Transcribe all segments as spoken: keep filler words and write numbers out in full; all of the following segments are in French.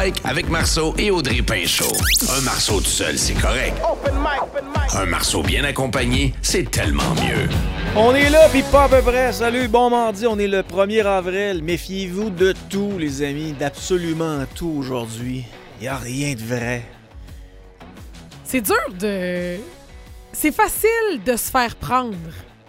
mic avec Marceau et Audrey Pinchot. Un Marceau tout seul, c'est correct. Open mic, open mic. Un Marceau bien accompagné, c'est tellement mieux. On est là, puis pas à peu près. Salut, bon mardi, on est le premier avril. Méfiez-vous de tout, les amis, d'absolument tout aujourd'hui. Il n'y a rien de vrai. C'est dur de... C'est facile de se faire prendre,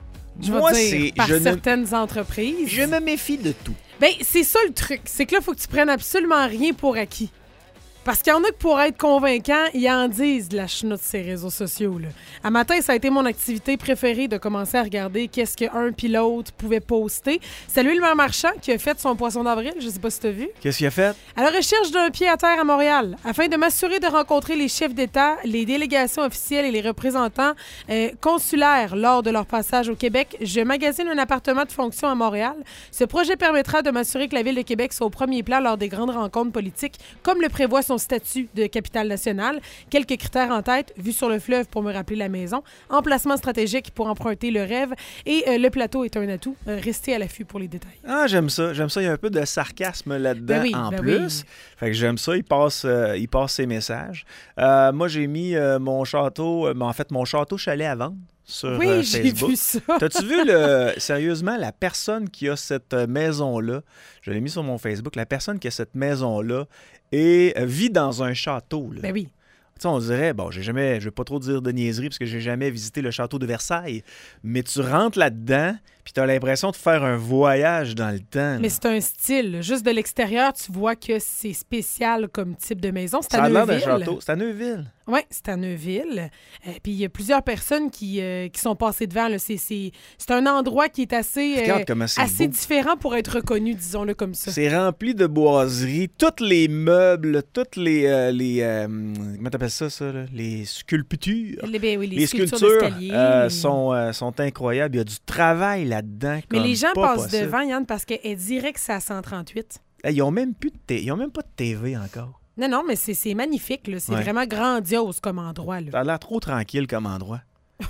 je Moi, veux dire, c'est... par je certaines me... entreprises. Je me méfie de tout. Ben, c'est ça le truc. C'est que là, il faut que tu prennes absolument rien pour acquis. Parce qu'il y en a que pour être convaincants, ils en disent de la chenoute sur ces réseaux sociaux. Là. À matin, ça a été mon activité préférée de commencer à regarder qu'est-ce qu'un puis l'autre pouvait poster. Salut le maire Marchand qui a fait son poisson d'avril, je sais pas si tu as vu. Qu'est-ce qu'il a fait? À la recherche d'un pied à terre à Montréal, afin de m'assurer de rencontrer les chefs d'État, les délégations officielles et les représentants euh, consulaires lors de leur passage au Québec, je magasine un appartement de fonction à Montréal. Ce projet permettra de m'assurer que la Ville de Québec soit au premier plan lors des grandes rencontres politiques, comme le prévoit son statut de capitale nationale. Quelques critères en tête, vue sur le fleuve pour me rappeler la maison, emplacement stratégique pour emprunter le rêve et euh, le plateau est un atout. Euh, restez à l'affût pour les détails. Ah, j'aime ça. J'aime ça. Il y a un peu de sarcasme là-dedans Ben oui, en ben plus. oui. Fait que j'aime ça. Il passe, euh, il passe ses messages. Euh, moi, j'ai mis euh, mon château, euh, en fait, mon château chalet à vendre sur Oui, euh, j'ai Facebook. vu ça. T'as-tu vu, le, sérieusement, la personne qui a cette maison-là, je l'ai mis sur mon Facebook, la personne qui a cette maison-là et euh, vit dans un château. Là. Ben oui. Tu sais, on dirait, bon, j'ai jamais, je vais pas trop dire de niaiserie parce que j'ai jamais visité le château de Versailles, mais tu rentres là-dedans puis tu as l'impression de faire un voyage dans le temps. Mais c'est un style. Juste de l'extérieur, tu vois que c'est spécial comme type de maison. C'est Ça à a l'air d'un Neuville. château. C'est à Neuville. Oui, c'est à Neuville. Euh, puis il y a plusieurs personnes qui, euh, qui sont passées devant. Là. C'est, c'est, c'est un endroit qui est assez, Regarde euh, comment c'est assez beau. différent pour être reconnu, disons-le comme ça. C'est rempli de boiseries. Tous les meubles, toutes les... euh, les euh, comment t'appelles ça, ça? Là? Les sculptures. Les, ben oui, les Les sculptures, sculptures d'escalier. euh, sont, euh, sont incroyables. Il y a du travail là-dedans. Mais comme les gens pas passent possible. devant, Yann, parce qu'elle dirait que c'est à cent trente-huit. Hey, ils n'ont même, plus de t- ils ont même pas de T V encore. Non, non, mais c'est, c'est magnifique. Là. C'est Ouais. vraiment grandiose comme endroit. Là. Ça a l'air trop tranquille comme endroit.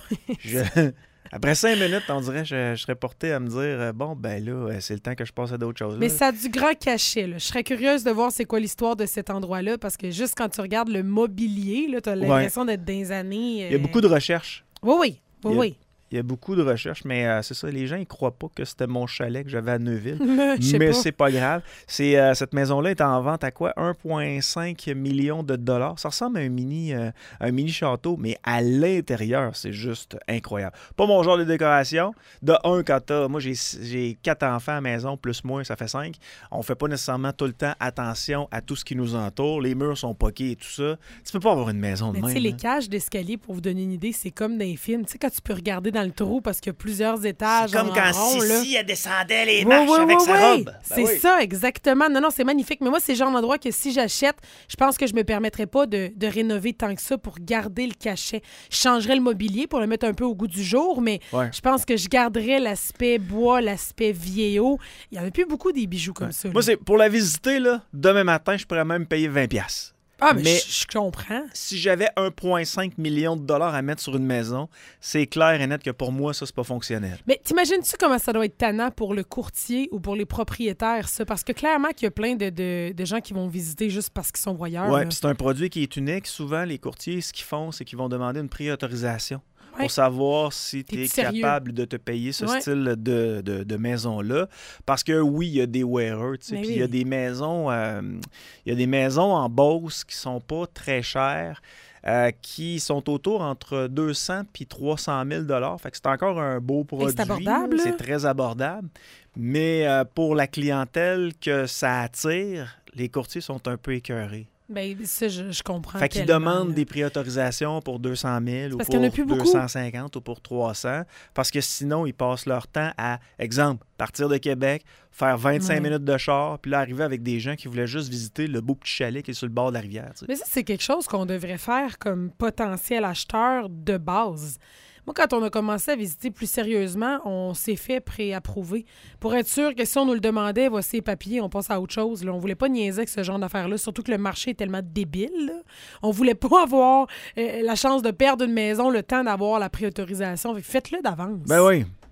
Je- Après cinq minutes, on dirait que je, je serais porté à me dire euh, bon, ben là, euh, c'est le temps que je passe à d'autres choses. Mais là. ça a du grand cachet. Là. Je serais curieuse de voir c'est quoi l'histoire de cet endroit-là, parce que juste quand tu regardes le mobilier, tu as l'impression d'être dans les années... Il y a beaucoup de recherches. Oui, oui. Oui, Il y a- oui. Il y a beaucoup de recherches, mais euh, c'est ça, les gens, ils croient pas que c'était mon chalet que j'avais à Neuville. Je sais Mais pas. c'est pas grave. C'est, euh, cette maison-là est en vente à quoi? un virgule cinq million de dollars. Ça ressemble à un mini, euh, un mini château, mais à l'intérieur, c'est juste incroyable. Pas mon genre de décoration. De un, quand t'as... Moi, j'ai, j'ai quatre enfants à la maison, plus moi, ça fait cinq. On fait pas nécessairement tout le temps attention à tout ce qui nous entoure. Les murs sont poqués et tout ça. Tu peux pas avoir une maison de Mais tu même. sais, les hein. cages d'escalier, pour vous donner une idée, c'est comme dans les films. Tu sais, quand tu peux regarder dans le trou parce qu'il y a plusieurs étages C'est comme en quand rond, là. Sissi, elle descendait les Oui, marches oui, avec oui, sa oui. robe. Ben C'est oui. ça, exactement. Non, non, c'est magnifique. Mais moi, c'est le genre d'endroit que si j'achète, je pense que je me permettrais pas de, de rénover tant que ça pour garder le cachet. Je changerais le mobilier pour le mettre un peu au goût du jour, mais Ouais. je pense que je garderais l'aspect bois, l'aspect vieillot. Il y en a plus beaucoup des bijoux comme ça. Moi, là. c'est pour la visiter, là, demain matin, je pourrais même payer vingt piastres. Ah, mais, mais- je, je comprends. Si j'avais un virgule cinq million de dollars à mettre sur une maison, c'est clair et net que pour moi, ça, c'est pas fonctionnel. Mais t'imagines-tu comment ça doit être tannant pour le courtier ou pour les propriétaires, ça? Parce que clairement qu'il y a plein de, de, de gens qui vont visiter juste parce qu'ils sont voyeurs. Ouais, là. puis c'est un produit qui est unique. Souvent, les courtiers, ce qu'ils font, c'est qu'ils vont demander une préautorisation Ouais. pour savoir si tu es T'es-tu sérieux? capable de te payer ce Ouais. style de, de, de maison-là. Parce que oui, il y a des wearers, tu sais, Mais puis il y a oui. des maisons, euh, il y a des maisons en Beauce qui sont pas très chères. euh, qui sont autour entre deux cents puis trois cent mille dollars. Fait que c'est encore un beau produit. c'est abordable, là. là. C'est très abordable. Mais euh, pour la clientèle que ça attire, les courtiers sont un peu écœurés. Ben, ça, je, je comprends. Fait qu'ils tellement, demandent là. des préautorisations pour deux cent mille ou parce pour qu'il y en a plus beaucoup. deux cent cinquante ou pour trois cents, parce que sinon, ils passent leur temps à, exemple, partir de Québec, faire vingt-cinq Ouais. minutes de char, puis là, arriver avec des gens qui voulaient juste visiter le beau petit chalet qui est sur le bord de la rivière. tu sais. Mais ça, c'est quelque chose qu'on devrait faire comme potentiel acheteur de base. Moi, quand on a commencé à visiter plus sérieusement, on s'est fait pré-approuver pour être sûr que si on nous le demandait, voici les papiers, on passe à autre chose. Là. On voulait pas niaiser avec ce genre d'affaires-là, surtout que le marché est tellement débile. Là. On voulait pas avoir euh, la chance de perdre une maison, le temps d'avoir la préautorisation. Fait que faites-le d'avance. Ben oui.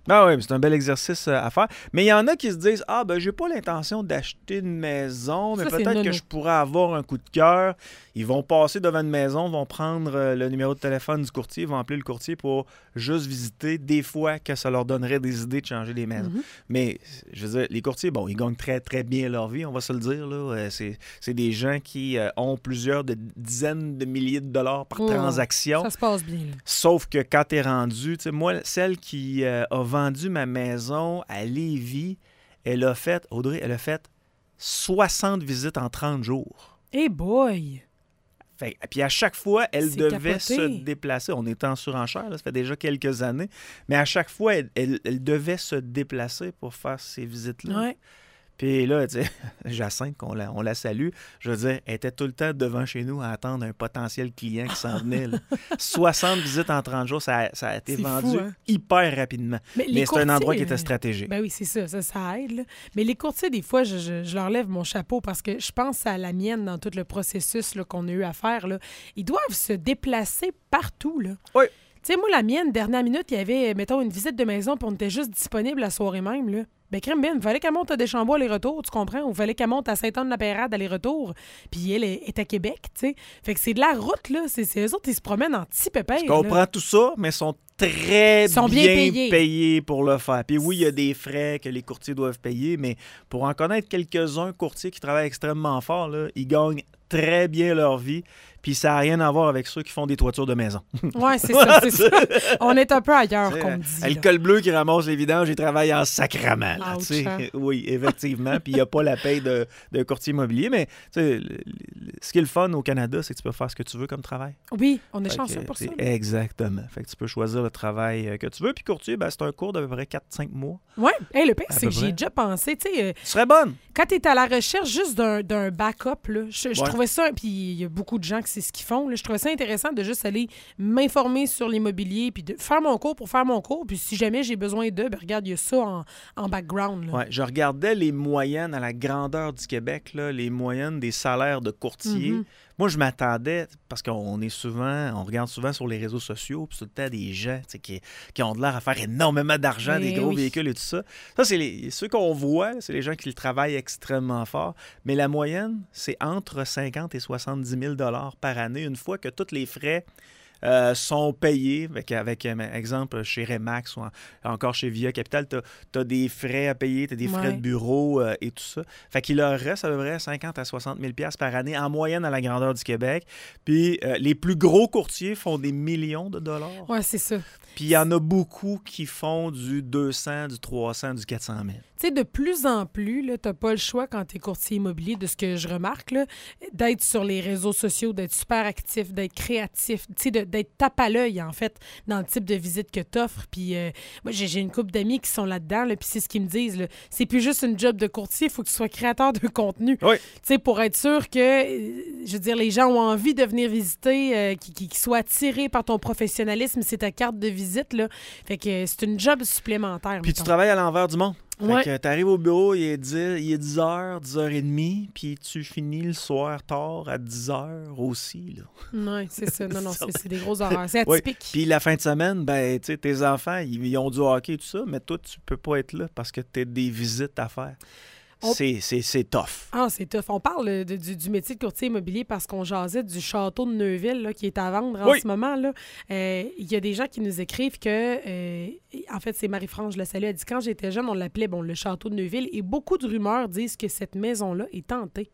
Ah oui, c'est un bel exercice à faire. Mais il y en a qui se disent « Ah, ben j'ai pas l'intention d'acheter une maison, mais Ça, c'est peut-être nono. que je pourrais avoir un coup de cœur. » Ils vont passer devant une maison, vont prendre le numéro de téléphone du courtier, vont appeler le courtier pour juste visiter. Des fois que ça leur donnerait des idées de changer les maisons. Mm-hmm. Mais, je veux dire, les courtiers, bon, ils gagnent très, très bien leur vie, on va se le dire. Là. C'est, c'est des gens qui euh, ont plusieurs de dizaines de milliers de dollars par Oh, transaction. Ça se passe bien. Là. Sauf que quand t'es rendu, tu sais, moi, celle qui euh, a vendu ma maison à Lévis, elle a fait, Audrey, elle a fait soixante visites en trente jours. Hey boy! Fait, puis à chaque fois, elle C'est devait capoté. se déplacer. On était en surenchère, là, ça fait déjà quelques années. Mais à chaque fois, elle, elle- elle devait se déplacer pour faire ces visites-là. Ouais. Puis là, tu sais, Jacinthe, on la, on la salue, je veux dire, elle était tout le temps devant chez nous à attendre un potentiel client qui s'en venait. là. soixante visites en trente jours, ça a, ça a été C'est vendu fou, hein? hyper rapidement. Mais, les Mais c'est un endroit qui courtiers, était euh, stratégique. Ben oui, c'est ça, ça, ça aide. Là. Mais les courtiers, des fois, je, je- je leur lève mon chapeau parce que je pense à la mienne dans tout le processus là, qu'on a eu à faire. Là. Ils doivent se déplacer partout. Là. Oui. Tu sais, moi, la mienne, dernière minute, il y avait, mettons, une visite de maison, puis on était juste disponible la soirée même. Là. Ben, crème bien, il fallait qu'elle monte à Deschambault aller-retour, tu comprends? Ou il fallait qu'elle monte à Sainte-Anne-de-la-Pérade aller-retour. Puis elle est, est à Québec, tu sais. Fait que c'est de la route, là. C'est, c'est eux autres, ils se promènent en petit pépère. Je comprends tout ça, mais sont très Ils sont bien bien, payés. payés pour le faire. Puis oui, il y a des frais que les courtiers doivent payer, mais pour en connaître quelques-uns courtiers qui travaillent extrêmement fort, là, ils gagnent très bien leur vie. Puis ça n'a rien à voir avec ceux qui font des toitures de maison. Ouais, c'est ça, c'est ça. On est un peu ailleurs, qu'on me dit. Le là. col bleu qui ramasse les vidanges, il travaille en sacrament. là, Ouch, tu sais. hein. Oui, effectivement. Puis il n'y a pas la paye de, de courtier immobilier. Mais tu sais, le- le- ce qui est le fun au Canada, c'est que tu peux faire ce que tu veux comme travail. Oui, on est Fait chanceux que, pour ça. c'est- là. Exactement. Fait que tu peux choisir le travail euh, que tu veux. Puis courtier, ben, c'est un cours d'à peu près quatre cinq mois. Ouais. Hey, le pire, À c'est peu que j'y près. ai déjà pensé. Tu sais, euh, Tu serais bonne. quand tu es à la recherche juste d'un, d'un backup, là, je, je Ouais. trouvais ça, puis il y a beaucoup de gens qui c'est ce qu'ils font, là, je trouvais ça intéressant de juste aller m'informer sur l'immobilier, puis de faire mon cours pour faire mon cours, puis si jamais j'ai besoin d'eux, ben regarde, il y a ça en, en background. Là. Ouais, je regardais les moyennes à la grandeur du Québec, là, les moyennes des salaires de courtiers. Mhm. Moi, je m'attendais, parce qu'on est souvent, on regarde souvent sur les réseaux sociaux, puis tout le temps des gens tu sais, qui, qui ont de l'air à faire énormément d'argent, Mais des gros oui. véhicules et tout ça. Ça, c'est les, ceux qu'on voit, c'est les gens qui le travaillent extrêmement fort. Mais la moyenne, c'est entre cinquante et soixante-dix mille dollars par année, une fois que tous les frais euh, sont payés. Avec, avec euh, exemple, chez Remax ou en- encore chez Via Capital, tu as des frais à payer, tu as des frais Ouais. de bureau euh, et tout ça. Fait qu'il leur reste à peu près cinquante à soixante mille dollars par année en moyenne à la grandeur du Québec. Puis euh, les plus gros courtiers font des millions de dollars. Ouais, c'est ça. Puis il y en a beaucoup qui font du deux cents, du trois cents, du quatre cent mille. Tu sais, de plus en plus, tu n'as pas le choix quand tu es courtier immobilier, de ce que je remarque, là, d'être sur les réseaux sociaux, d'être super actif, d'être créatif, tu sais, de- d'être tape à l'œil, en fait, dans le type de visite que tu offres. Puis euh, moi, j'ai j'ai une couple d'amis qui sont là-dedans, là, puis c'est ce qu'ils me disent. Là, c'est plus juste une job de courtier, il faut que tu sois créateur de contenu. Oui. Tu sais, pour être sûr que, euh, je veux dire, les gens ont envie de venir visiter, euh, qui, qui, qui soient attirés par ton professionnalisme, c'est ta carte de visite, là. Fait que euh, c'est une job supplémentaire. Puis tu mettons. travailles à l'envers du monde. Ouais. Fait que t'arrives au bureau, il est dix, il est dix heures, dix heures trente, puis tu finis le soir tard à dix heures aussi. Là. Oui, c'est ça. Non, non, c'est c'est des gros horaires. C'est Oui. atypique. Puis la fin de semaine, ben, tu sais, tes enfants, ils, ils ont du hockey et tout ça, mais toi, tu peux pas être là parce que tu as des visites à faire. On- C'est, c'est, c'est tough. Ah, c'est tough. On parle euh, de- du, du métier de courtier immobilier parce qu'on jasait du château de Neuville là, qui est à vendre en Oui. ce moment. là. Euh, Il y a des gens qui nous écrivent que, euh, en fait, c'est Marie-France, je la salue, elle dit quand j'étais jeune, on l'appelait bon, le château de Neuville et beaucoup de rumeurs disent que cette maison-là est tentée.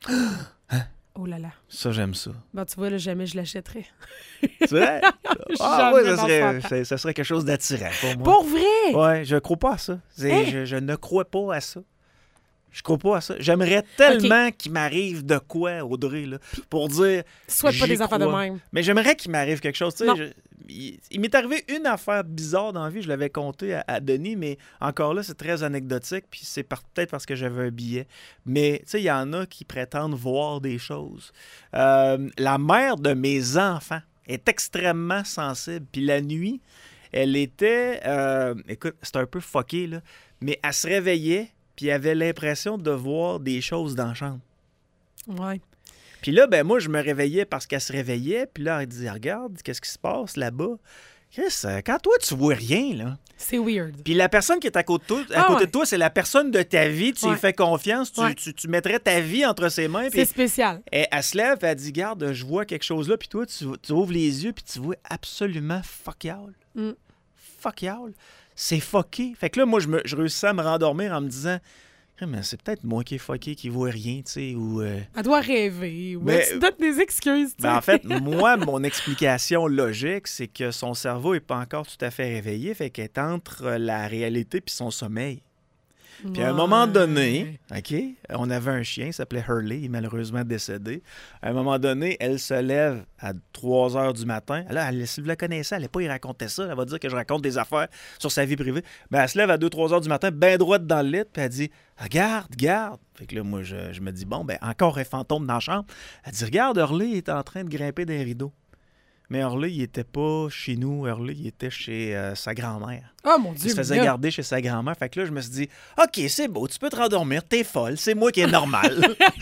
Oh là là. Ça, j'aime ça. Ben, tu vois, là, jamais je l'achèterais. C'est vrai? Ah Jamais oui, ça dans serait, ce ça, ça serait quelque chose d'attirant pour moi. Pour vrai! Ouais, je crois pas à ça. C'est- Hein? je, je ne crois pas à ça. Je crois pas à ça. J'aimerais tellement qu'il m'arrive de quoi, Audrey, là, pour dire... Souhaite pas j'y des affaires de crois. même. Mais j'aimerais qu'il m'arrive quelque chose. Tu sais, Non. je- il il m'est arrivé une affaire bizarre dans la vie, je l'avais conté à, à Denis, mais encore là, c'est très anecdotique, puis c'est par- peut-être parce que j'avais un billet. Mais tu sais, il y en a qui prétendent voir des choses. Euh, la mère de mes enfants est extrêmement sensible, puis la nuit, elle était... euh, écoute, c'est un peu fucké, là, mais elle se réveillait, puis elle avait l'impression de voir des choses dans la chambre. Ouais. Puis là, ben moi, je me réveillais parce qu'elle se réveillait. Puis là, elle disait, regarde, qu'est-ce qui se passe là-bas? Chris, euh, quand toi, tu vois rien, là. C'est weird. Puis la personne qui est à côté de toi, à Ah côté ouais. de toi, c'est la personne de ta vie. Tu Ouais. lui fais confiance. Tu, Ouais. tu, tu mettrais ta vie entre ses mains. C'est Puis spécial. elle, elle se lève, elle dit, garde, je vois quelque chose là. Puis toi, tu, tu ouvres les yeux, puis tu vois absolument fuck y'all. Mm. Fuck y'all. C'est fucké. Fait que là, moi, je, me, je réussis à me rendormir en me disant, mais c'est peut-être moi qui est fucké, qui voit rien, tu sais, ou... euh, Elle doit rêver. Mais- Mais tu donnes des excuses. tu sais. Ben, en fait, moi, mon explication logique, c'est que son cerveau n'est pas encore tout à fait réveillé, fait qu'elle est entre la réalité puis son sommeil. Puis à un moment donné, OK, on avait un chien, il s'appelait Hurley, il est malheureusement décédé. À un moment donné, elle se lève à trois heures du matin. Là, elle, si vous la connaissez, elle n'est pas y raconter ça. Elle va dire que je raconte des affaires sur sa vie privée. Ben, elle se lève à deux trois heures du matin, bien droite dans le lit, puis elle dit « Regarde, regarde! » Fait que là, moi, je, je me dis « Bon, ben encore un fantôme dans la chambre. » Elle dit « Regarde, Hurley, il est en train de grimper des rideaux. » Mais Hurley, il était pas chez nous. Hurley, il était chez euh, sa grand-mère. Oh mon Il Dieu. se faisait mais là, garder chez sa grand-mère. Fait que là, je me suis dit, OK, c'est beau, tu peux te rendormir, t'es folle, c'est moi qui est normal.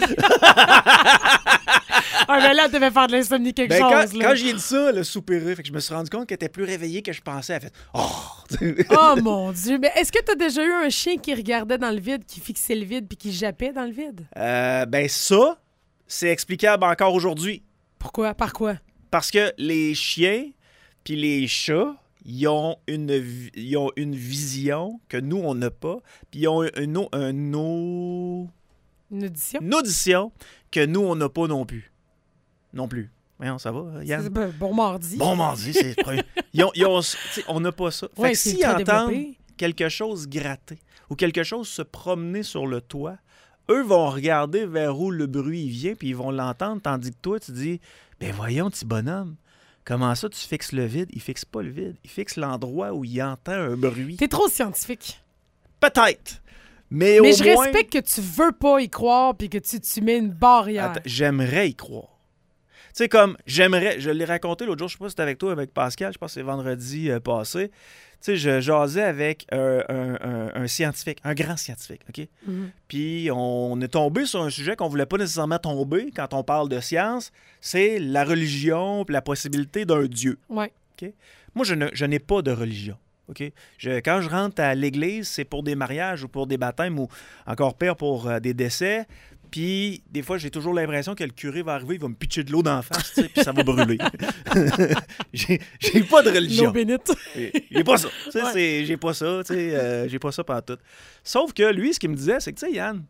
Ah, mais là, elle devait faire de l'insomnie quelque Ben, quand, chose. là. quand j'ai dit ça, elle a soupiré. Fait que je me suis rendu compte qu'elle était plus réveillée que je pensais. Elle a fait, oh! Oh mon Dieu. Mais est-ce que tu as déjà eu un chien qui regardait dans le vide, qui fixait le vide puis qui jappait dans le vide? Euh, ben, ça, c'est explicable encore aujourd'hui. Pourquoi? Par quoi? Parce que les chiens puis les chats, ils ont une, vi- ils ont une vision que nous, on n'a pas. Puis ils ont une, au- un au- Une audition? une audition que nous, on n'a pas non plus. Non plus. Voyons, ça va, Yann? C'est bon, bon mardi. Bon mardi, c'est le premier. Ils ont- ils ont- tu sais, on n'a pas ça. Fait Ouais, que c'est s'ils très entendent développé. quelque chose gratter ou quelque chose se promener sur le toit, eux vont regarder vers où le bruit vient, puis ils vont l'entendre, tandis que toi, tu dis, ben voyons, petit bonhomme, comment ça tu fixes le vide? Il fixe pas le vide, il fixe l'endroit où il entend un bruit. T'es trop scientifique. Peut-être, mais, Mais au je moins... respecte que tu veux pas y croire puis que tu, tu mets une barrière. Attends, j'aimerais y croire. Tu sais, comme, j'aimerais, je l'ai raconté l'autre jour, je sais pas si c'était avec toi, avec Pascal, je pense que c'est vendredi euh, passé. Tu sais, je jasais avec euh, un, un- un scientifique, un grand scientifique, OK? Mhm. Puis on est tombé sur un sujet qu'on voulait pas nécessairement tomber quand on parle de science, c'est la religion puis la possibilité d'un Dieu. Ouais. Moi, je, ne- je n'ai pas de religion. OK? Je- quand je rentre à l'église, c'est pour des mariages ou pour des baptêmes ou encore pire pour euh, des décès. Puis, des fois, j'ai toujours l'impression que le curé va arriver, il va me pitcher de l'eau d'en face, tu sais, puis ça va brûler. j'ai, j'ai pas de L'eau religion. bénite. J'ai j'ai pas ça. Tu sais, Ouais. c'est- j'ai pas ça, tu sais, euh, j'ai pas ça pantoute. Sauf que lui, ce qu'il me disait, c'est que, tu sais, Yann,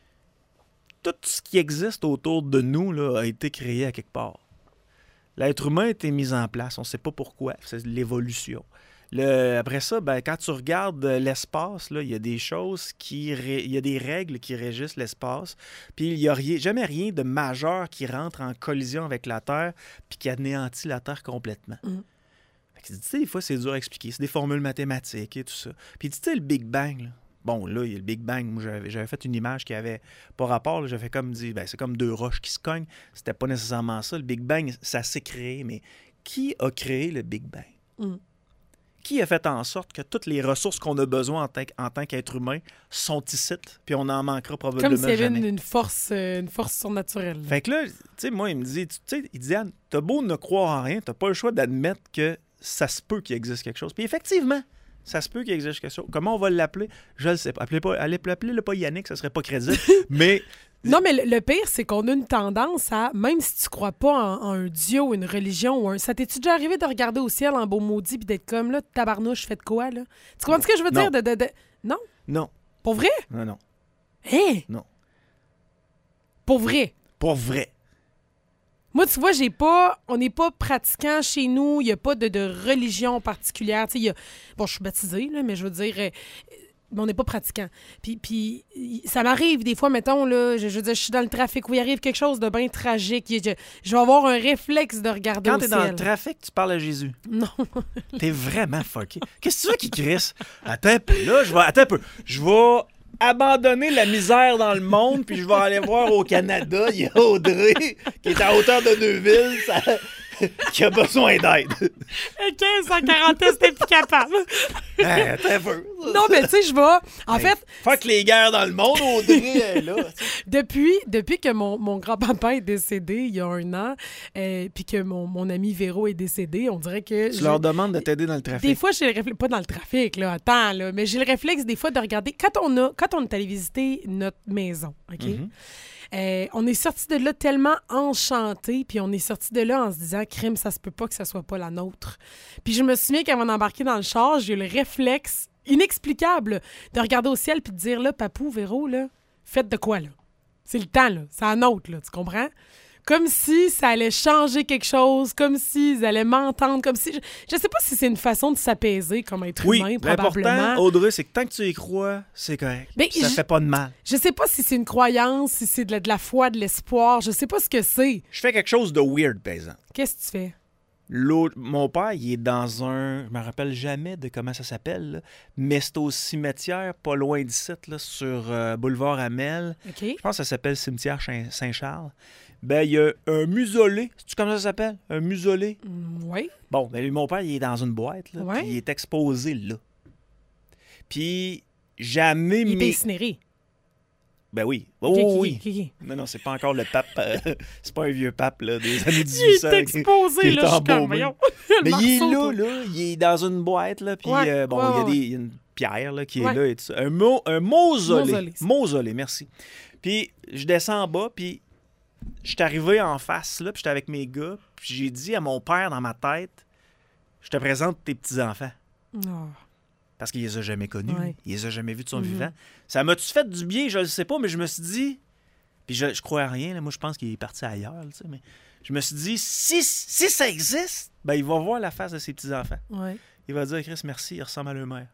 tout ce qui existe autour de nous là, a été créé à quelque part. L'être humain a été mis en place, on sait pas pourquoi, c'est l'évolution. Le- après ça, ben, quand tu regardes euh, l'espace, là, il y a des choses qui... ré- il y a des règles qui régissent l'espace. Puis il n'y a rien- jamais rien de majeur qui rentre en collision avec la Terre puis qui anéantit la Terre complètement. Mm. Fait que, tu sais, des fois, c'est dur à expliquer. C'est des formules mathématiques et tout ça. Puis tu sais, le Big Bang, là, bon, là, il y a le Big Bang. Moi, j'avais, j'avais fait une image qui avait pas rapport. Là, j'avais comme dit, ben, c'est comme deux roches qui se cognent. C'était pas nécessairement ça. Le Big Bang, ça s'est créé. Mais qui a créé le Big Bang? Mm. Qui a fait en sorte que toutes les ressources qu'on a besoin en, tant qu- en tant qu'être humain sont ici, puis on en manquera probablement Comme s'il y avait jamais. une, une force, euh, une force surnaturelle. Fait que là, tu sais, moi, il me dit, tu sais, il dit, Anne, t'as beau ne croire en rien, t'as pas le choix d'admettre que ça se peut qu'il existe quelque chose. Puis effectivement, ça se peut qu'il existe quelque chose. Comment on va l'appeler? Je le sais pas. Appelez pas, allez, appelez-le pas Yannick, ça serait pas crédible. Mais Non, mais le, le pire, c'est qu'on a une tendance à, même si tu crois pas en, en un dieu ou une religion, ou un, ça t'es-tu déjà arrivé de regarder au ciel en beau maudit puis d'être comme, là, tabarnouche, faites quoi, là? Tu comprends ce que je veux Non. dire? De, de, de- Non? non, Pour vrai? non, non, Hein? non. Pour vrai? Pas vrai. Moi, tu vois, j'ai pas. On n'est pas pratiquant chez nous. Il n'y a pas de, de religion particulière. Tu sais, il y a. Bon, je suis baptisée, là, mais je veux dire. euh, mais on n'est pas pratiquant. Puis, puis y- ça m'arrive des fois, mettons, là, je, je veux dire, je suis dans le trafic où il arrive quelque chose de bien tragique. Je, je vais avoir un réflexe de regarder Quand au t'es ciel. dans le trafic, tu parles à Jésus. Non. T'es vraiment fucké. Qu'est-ce que tu veux qu'il crisse? Attends un peu, là, je vais... Attends un peu. Je vais abandonner la misère dans le monde, puis je vais aller voir au Canada, il y a Audrey, qui est à hauteur de Neuville. Ça... qui a besoin d'aide. Et quinze en quarantaine, c'était plus capable. Hey, attends un peu. Non, mais tu sais, je vais... En Hey, fait, fuck les guerres dans le monde, Audrey est là. tu sais. depuis, depuis que mon, mon grand-papa est décédé il y a un an, euh, puis que mon, mon ami Véro est décédé, on dirait que... Tu je- leur demandes de t'aider dans le trafic. Des fois, j'ai le réflexe, pas dans le trafic, là, attends, là, mais j'ai le réflexe des fois de regarder, quand on, a, quand on est allé visiter notre maison, OK? Mhm. Euh, on est sorti de là tellement enchanté, puis on est sorti de là en se disant, crime, ça se peut pas que ça soit pas la nôtre. Puis je me souviens qu'avant d'embarquer dans le char, j'ai eu le réflexe inexplicable de regarder au ciel puis de dire, là, Papou, Véro, là, faites de quoi, là? C'est le temps, là. C'est la nôtre, là, tu comprends? Comme si ça allait changer quelque chose, comme s'ils allaient m'entendre, comme si... Je, je sais pas si c'est une façon de s'apaiser comme être Oui, humain, l'important, probablement. Audrey, c'est que tant que tu y crois, c'est correct. Mais ça je- fait pas de mal. Je sais pas si c'est une croyance, si c'est de la, de la foi, de l'espoir. Je sais pas ce que c'est. Je fais quelque chose de weird, par exemple. Qu'est-ce que tu fais? L'autre, mon père, il est dans un... Je me rappelle jamais de comment ça s'appelle, là, mais c'est au cimetière, pas loin d'ici, là, sur euh, Boulevard Amel. OK. Je pense que ça s'appelle Cimetière Saint- Saint-Charles. Ben, il y a un musolé. Sais-tu comment ça s'appelle? Un musolé. Mm, oui. Bon, ben, lui, mon père, il est dans une boîte, là, Ouais. puis il est exposé là. Puis, jamais... Il est mis- incinéré. Ben oui. Oh, OK, OK, oui. OK, OK. Non, non, c'est pas encore le pape. euh, c'est pas un vieux pape, là, des années Il dix-huit cents. est exposé, qui est là, je suis comme, embaumé. voyons. Mais Le il est marceau, là, toi. là. Il est dans une boîte, là. Puis, Ouais, euh, bon, ouais, il y a ouais, des, il y a une pierre, là, qui est Ouais. là et tout ça. Un, mo- un mausolée. Mausolée. Mausolée, merci. Puis, je descends en bas, puis je suis arrivé en face, là, puis j'étais avec mes gars. Puis j'ai dit à mon père dans ma tête, je te présente tes petits-enfants. Oh. Parce qu'il les a jamais connus. Ouais. Il les a jamais vus de son Mhm. vivant. Ça m'a-tu fait du bien? Je ne sais pas, mais je me suis dit... Puis je, je crois à rien. Là. Moi, je pense qu'il est parti ailleurs. Là, tu sais, mais je me suis dit, si, si ça existe, ben, il va voir la face de ses petits-enfants. Ouais. Il va dire, Chris, merci, il ressemble à leur mère.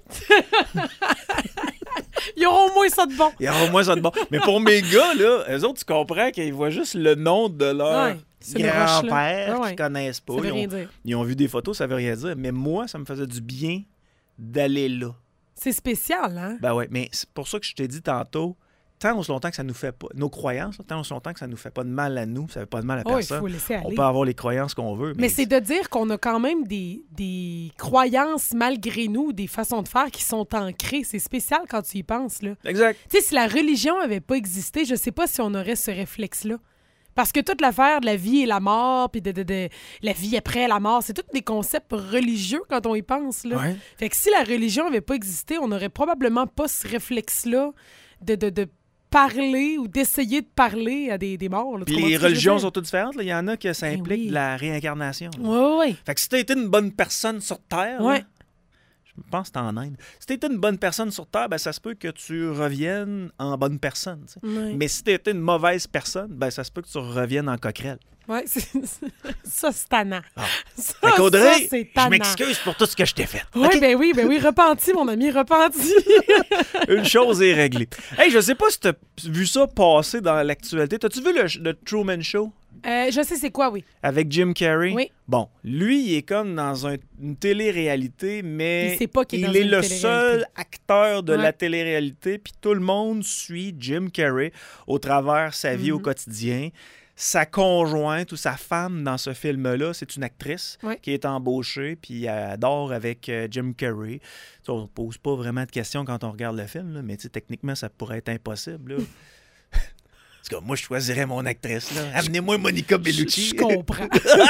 Il y aura au moins ça de bon. Il y aura au moins ça de bon. Mais pour mes gars, là, eux autres, tu comprends qu'ils voient juste le nom de leur Ouais, c'est le rush, grand-père là. Ah qu'ils ouais. connaissent pas. Ça veut Ils rien ont, dire. ils ont vu des photos, ça veut rien dire. Mais moi, ça me faisait du bien d'aller là. C'est spécial, hein? Ben ouais, mais c'est pour ça que je t'ai dit tantôt, tant aussi longtemps que ça nous fait pas... Nos croyances, là, tant aussi longtemps que ça nous fait pas de mal à nous, ça fait pas de mal à Oh, il personne. faut laisser On aller. peut avoir les croyances qu'on veut, mais... Mais c'est de dire qu'on a quand même des, des croyances malgré nous, des façons de faire qui sont ancrées. C'est spécial quand tu y penses, là. Exact. Tu sais, si la religion avait pas existé, je sais pas si on aurait ce réflexe-là. Parce que toute l'affaire de la vie et la mort, puis de, de, de la vie après la mort, c'est tous des concepts religieux quand on y pense, là. Ouais. Fait que si la religion avait pas existé, on n'aurait probablement pas ce réflexe-là de, de, de parler ou d'essayer de parler à des, des morts. Là. Tu Puis comprends les ce que je veux religions dire? sont toutes différentes. là. Il y en a que ça Ben implique oui. de la réincarnation. là. Ouais, ouais. Fait que si t'as été une bonne personne sur Terre, Ouais. là, je pense que c'est en Inde. Si t'as été une bonne personne sur Terre, ben, ça se peut que tu reviennes en bonne personne. tu sais. Ouais. Mais si t'as été une mauvaise personne, ben, ça se peut que tu reviennes en coquerelle. Ouais, c'est... ça, c'est tannant. Ah. Ça, Fait qu'Audrey, ça, c'est je tannant. m'excuse pour tout ce que je t'ai fait. Oui, OK? ben oui, ben oui, repenti, mon ami, repenti. Une chose est réglée. Hey, je sais pas si t'as vu ça passer dans l'actualité. T'as-tu vu le, le Truman Show Euh, je sais c'est quoi, oui. avec Jim Carrey? Oui. Bon, lui, il est comme dans un- une télé-réalité, mais Il sait pas qu'il est dans est une le télé-réalité. seul acteur de Ouais. la télé-réalité, puis tout le monde suit Jim Carrey au travers sa vie au Mhm. quotidien. Sa conjointe ou sa femme dans ce film-là, c'est une actrice Ouais. qui est embauchée, puis elle dort avec euh, Jim Carrey. Tu sais, on ne pose pas vraiment de questions quand on regarde le film, là, mais tu sais, techniquement, ça pourrait être impossible. Là. En tout cas, moi, je choisirais mon actrice. Là. Amenez-moi Monica Je, Bellucci. je comprends.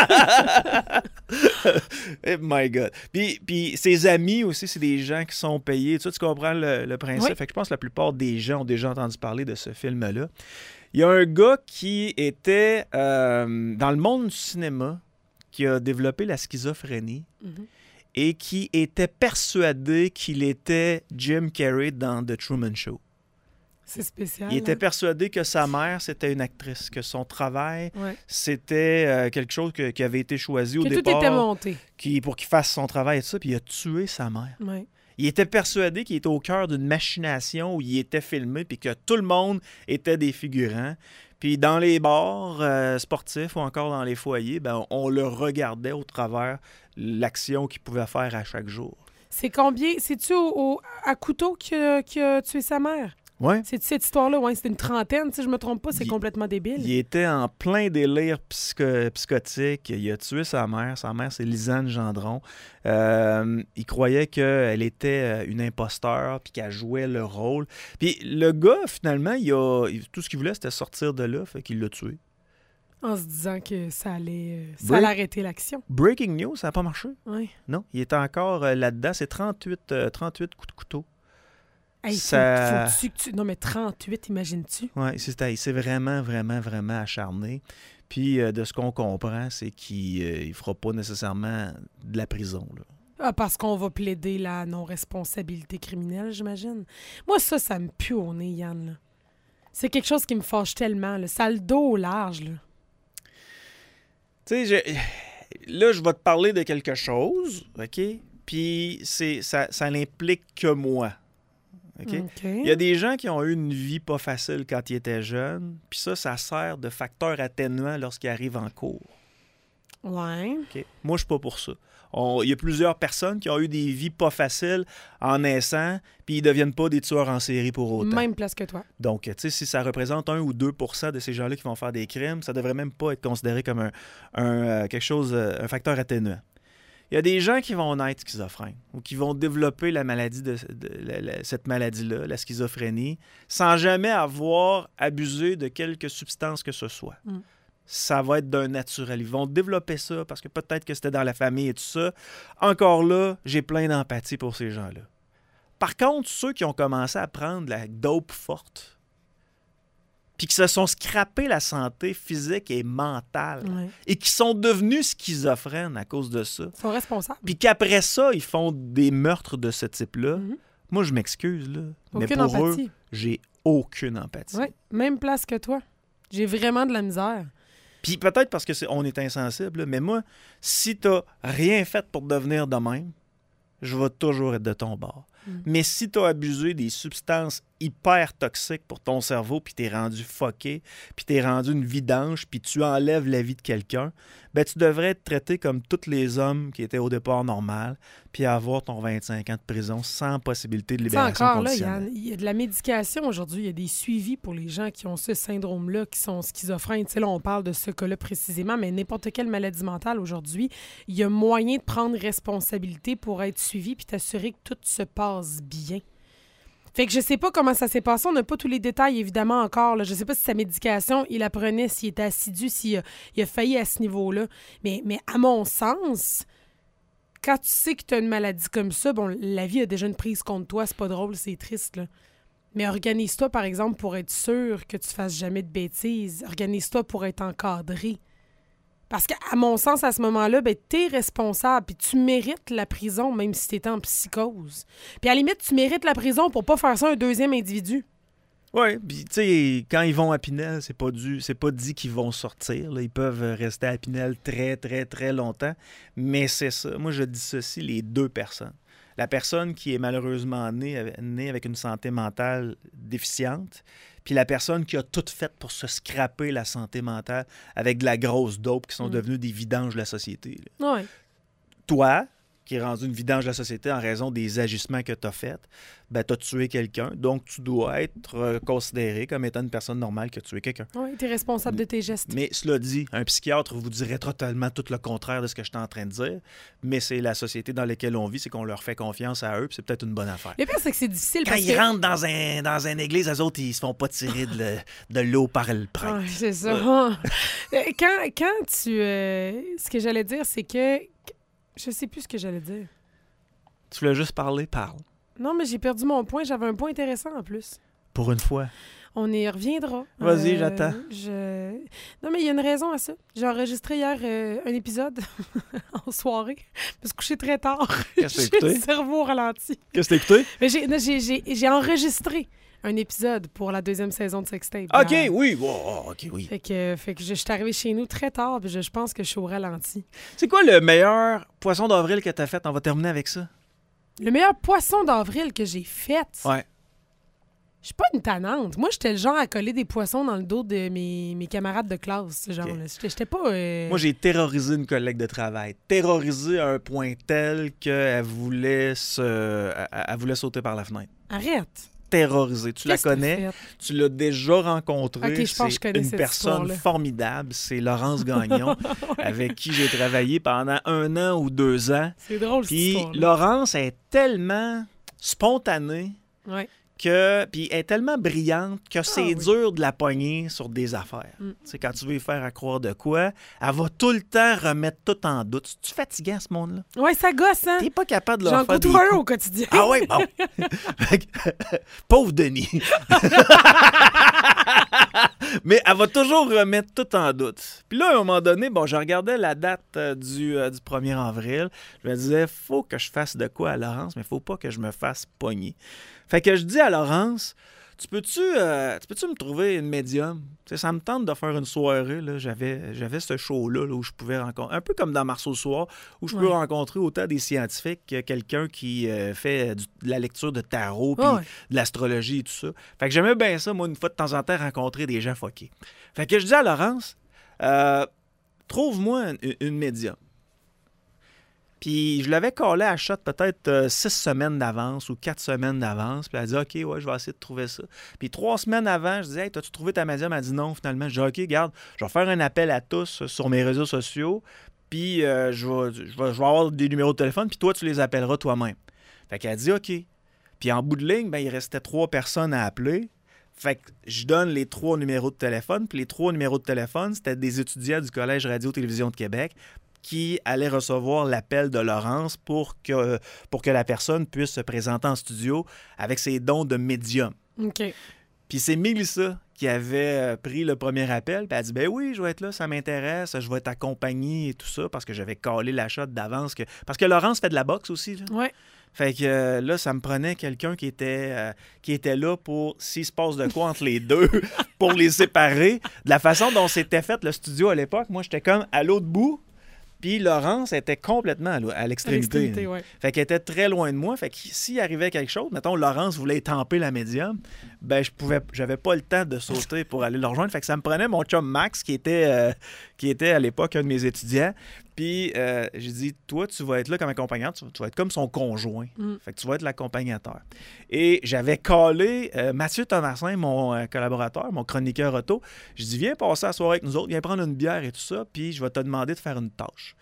Oh my God. Puis, puis ses amis aussi, c'est des gens qui sont payés. Tu, sais, tu comprends le, le principe? Oui. Fait que je pense que la plupart des gens ont déjà entendu parler de ce film-là. Il y a un gars qui était euh, dans le monde du cinéma, qui a développé la schizophrénie Mhm. et qui était persuadé qu'il était Jim Carrey dans The Truman Show. C'est spécial. Il était hein? persuadé que sa mère, c'était une actrice, que son travail, Ouais. c'était euh, quelque chose que- qui avait été choisi au Que départ. tout était monté. Qui, pour qu'il fasse son travail et tout ça, puis il a tué sa mère. Ouais. Il était persuadé qu'il était au cœur d'une machination où il était filmé, puis que tout le monde était des figurants. Puis dans les bars euh, sportifs ou encore dans les foyers, ben, on le regardait au travers l'action qu'il pouvait faire à chaque jour. C'est combien? C'est-tu au, au- à couteau qu'il a, qu'il a tué sa mère? Ouais. C'est cette histoire-là, ouais, c'est une trentaine, si je me trompe pas, c'est Il- complètement débile. Il était en plein délire psycho- psychotique. Il a tué sa mère. Sa mère, c'est Lisanne Gendron. Euh, il croyait qu'elle était une imposteur puis qu'elle jouait le rôle. Puis le gars, finalement, il a, tout ce qu'il voulait, c'était sortir de là. Fait qu'il l'a tué. En se disant que ça allait, euh, ça Break- allait arrêter l'action. Breaking news, ça n'a pas marché. Ouais. Non, il était encore euh, là-dedans. C'est trente-huit, euh, trente-huit coups de couteau. Hey, faut- Ça- faut-tu que tu... Non, mais trente-huit, imagines-tu? Oui, c'est, c'est vraiment, vraiment, vraiment acharné. Puis, euh, de ce qu'on comprend, c'est qu'il ne fera pas nécessairement de la prison. Là. Ah, parce qu'on va plaider la non-responsabilité criminelle, j'imagine. Moi, ça, ça me pue au nez, Yann. Là. C'est quelque chose qui me fâche tellement. Là. Ça a le dos au large. Là. Tu sais, je- là, je vais te parler de quelque chose, OK? Puis, c'est, ça, ça n'implique que moi. OK? OK. Il y a des gens qui ont eu une vie pas facile quand ils étaient jeunes, puis ça, ça sert de facteur atténuant lorsqu'ils arrivent en cours. Ouais. OK? Moi, je suis pas pour ça. On- Il y a plusieurs personnes qui ont eu des vies pas faciles en naissant, puis ils deviennent pas des tueurs en série pour autant. Même place que toi. Donc, tu sais, si ça représente un ou deux pour cent de ces gens-là qui vont faire des crimes, ça devrait même pas être considéré comme un, un, euh, quelque chose, euh, un facteur atténuant. Il y a des gens qui vont naître schizophrènes ou qui vont développer la maladie de, de- la- la- cette maladie-là, la schizophrénie, sans jamais avoir abusé de quelque substance que ce soit. Mm. Ça va être d'un naturel. Ils vont développer ça parce que peut-être que c'était dans la famille et tout ça. Encore là, j'ai plein d'empathie pour ces gens-là. Par contre, ceux qui ont commencé à prendre la dope forte, puis qui se sont scrappés la santé physique et mentale, Ouais. et qui sont devenus schizophrènes à cause de ça, Ils sont responsables. puis qu'après ça, ils font des meurtres de ce type-là, Mhm. moi, je m'excuse, là, mais Aucune pour eux, empathie. j'ai aucune empathie. Ouais. Même place que toi. J'ai vraiment de la misère. Puis peut-être parce que c'est, on est insensible, là, mais moi, si t'as rien fait pour devenir de même, je vais toujours être de ton bord. Mm. Mais si t'as abusé des substances hyper toxiques pour ton cerveau, puis t'es rendu fucké, puis t'es rendu une vidange, puis tu enlèves la vie de quelqu'un, ben tu devrais être traité comme tous les hommes qui étaient au départ normal, puis avoir ton vingt-cinq ans de prison sans possibilité de Tu sais, libération encore là, conditionnelle. Yann, il y a de la médication aujourd'hui. Il y a des suivis pour les gens qui ont ce syndrome-là, qui sont schizophrènes. Tu sais, là, on parle de ce cas-là précisément, mais n'importe quelle maladie mentale aujourd'hui, il y a moyen de prendre responsabilité pour être suivi puis t'assurer que tout se passe bien. Fait que je sais pas comment ça s'est passé. On n'a pas tous les détails, évidemment, encore. Là. Je sais pas si sa médication, il la prenait, s'il était assidu, s'il a, il a failli à ce niveau-là. Mais, mais à mon sens, quand tu sais que tu as une maladie comme ça, bon, la vie a déjà une prise contre toi. C'est pas drôle, c'est triste, là. Mais organise-toi, par exemple, pour être sûr que tu fasses jamais de bêtises. Organise-toi pour être encadré. Parce qu'à mon sens, à ce moment-là, ben, t'es responsable, puis tu mérites la prison, même si t'es en psychose. Puis à la limite, tu mérites la prison pour pas faire ça à un deuxième individu. Oui, puis tu sais, quand ils vont à Pinel, c'est pas dû, c'est pas dit qu'ils vont sortir. Là. Ils peuvent rester à Pinel très, très, très longtemps. Mais c'est ça. Moi, je dissocie les deux personnes. La personne qui est malheureusement née, avec- née avec une santé mentale déficiente, puis la personne qui a tout fait pour se scraper la santé mentale avec de la grosse dope qui sont Mm. devenus des vidanges de la société. là. Ouais. Toi, qui est rendu une vidange de la société en raison des agissements que tu as faits, ben, tu as tué quelqu'un, donc tu dois être euh, considéré comme étant une personne normale qui a tué quelqu'un. Ouais, t'es responsable de tes gestes. Mais cela dit, un psychiatre vous dirait totalement tout le contraire de ce que je suis en train de dire, mais c'est la société dans laquelle on vit, c'est qu'on leur fait confiance à eux, puis c'est peut-être une bonne affaire. Le pire, c'est que c'est difficile Quand parce ils que... rentrent dans, un, dans une église, eux autres, ils se font pas tirer de, le- de l'eau par le prêtre. Ouais, c'est ça. Euh, quand, quand tu... euh, ce que j'allais dire, c'est que... Je sais plus ce que j'allais dire. Tu voulais juste parler, parle. Non, mais j'ai perdu mon point. J'avais un point intéressant en plus. Pour une fois. On y reviendra. Vas-y, Euh, j'attends. Je... Non, mais il y a une raison à ça. J'ai enregistré hier euh, un épisode en soirée. Je me suis couché très tard. Qu'est-ce que J'ai t'as écouté? le cerveau au ralenti. Qu'est-ce que t'as écouté? Mais j'ai, non, j'ai, j'ai, j'ai enregistré un épisode pour la deuxième saison de Sextape. OK, Hier. oui. Oh, oh, OK, oui. Fait que, fait que je, je suis arrivée chez nous très tard, puis je, je pense que je suis au ralenti. C'est quoi le meilleur poisson d'avril que t'as fait? On va terminer avec ça. Le meilleur poisson d'avril que j'ai fait, Ouais. je suis pas une tannante. Moi, j'étais le genre à coller des poissons dans le dos de mes, mes camarades de classe. ce Genre, Ok. là. J'étais, j'étais pas... euh, Moi, j'ai terrorisé une collègue de travail. Terrorisé à un point tel qu'elle voulait se... elle, elle voulait sauter par la fenêtre. Arrête! terrorisé. Tu la Qu'est-ce que t'as connais, fait? tu l'as déjà rencontrée. Ok, je pense que je connais une cette personne histoire-là. formidable. C'est Laurence Gagnon, avec qui j'ai travaillé pendant un an ou deux ans. C'est drôle, cette Puis histoire-là. Laurence est tellement spontanée Ouais. que puis elle est tellement brillante que c'est oui. dur de la pogner sur des affaires. Mm. Tu sais, quand tu veux lui faire à croire de quoi, elle va tout le temps remettre tout en doute. C'est-tu fatigant, ce monde-là? Ouais, ça gosse, hein? T'es pas capable de leur J'en faire des côtoie un coups. au quotidien. Ah ouais, bon. Fait que, pauvre Denis. Mais elle va toujours remettre tout en doute. Puis là, à un moment donné, bon, je regardais la date euh, du, euh, du premier avril. Je me disais, faut que je fasse de quoi à Laurence, mais faut pas que je me fasse pogner. Fait que je dis à Laurence, tu peux-tu euh, tu peux-tu me trouver une médium? Tu sais, ça me tente de faire une soirée. Là. J'avais, j'avais ce show-là là, où je pouvais rencontrer, un peu comme dans Marceau Soir, où je peux Ouais. rencontrer autant des scientifiques que quelqu'un qui euh, fait du- de la lecture de tarot puis Ah ouais. de l'astrologie et tout ça. Fait que j'aimais bien ça, moi, une fois de temps en temps, rencontrer des gens fuckés. Fait que je dis à Laurence, euh, trouve-moi une, une médium. Puis je l'avais collé à shot peut-être euh, six semaines d'avance ou quatre semaines d'avance. Puis elle a dit, OK, ouais, je vais essayer de trouver ça. Puis trois semaines avant, je disais, hey, t'as-tu trouvé ta médium? Elle a dit non, finalement. Je dis, OK, garde, je vais faire un appel à tous sur mes réseaux sociaux. Puis euh, je, vais, je, vais, je vais avoir des numéros de téléphone. Puis toi, tu les appelleras toi-même. Fait qu'elle a dit, OK. Puis en bout de ligne, ben, il restait trois personnes à appeler. Fait que je donne les trois numéros de téléphone. Puis les trois numéros de téléphone, c'était des étudiants du Collège Radio-Télévision de Québec qui allaient recevoir l'appel de Laurence pour que, pour que la personne puisse se présenter en studio avec ses dons de médium. OK. Puis c'est Mélissa qui avait pris le premier appel. Puis elle a dit, ben oui, je vais être là, ça m'intéresse, je vais t'accompagner et tout ça, parce que j'avais calé la shot d'avance. Que... Parce que Laurence fait de la boxe aussi, là. Ouais. Fait que euh, là, ça me prenait quelqu'un qui était, euh, qui était là pour, s'il se passe de quoi entre les deux, pour les séparer. De la façon dont c'était fait le studio à l'époque, moi, j'étais comme à l'autre bout, puis Laurence était complètement à, à l'extrémité. À l'extrémité, ouais. Fait qu'elle était très loin de moi. Fait que s'il arrivait quelque chose, mettons, Laurence voulait étamper la médium, ben je pouvais, j'avais pas le temps de sauter pour aller le rejoindre. Fait que ça me prenait mon chum Max, qui était, euh, qui était à l'époque un de mes étudiants. Puis euh, j'ai dit, toi, tu vas être là comme accompagnant, tu, tu vas être comme son conjoint. Mm. Fait que tu vas être l'accompagnateur. Et j'avais collé euh, Mathieu Thomasin, mon euh, collaborateur, mon chroniqueur auto. J'ai dit, viens passer la soirée avec nous autres, viens prendre une bière et tout ça, puis je vais te demander de faire une tâche.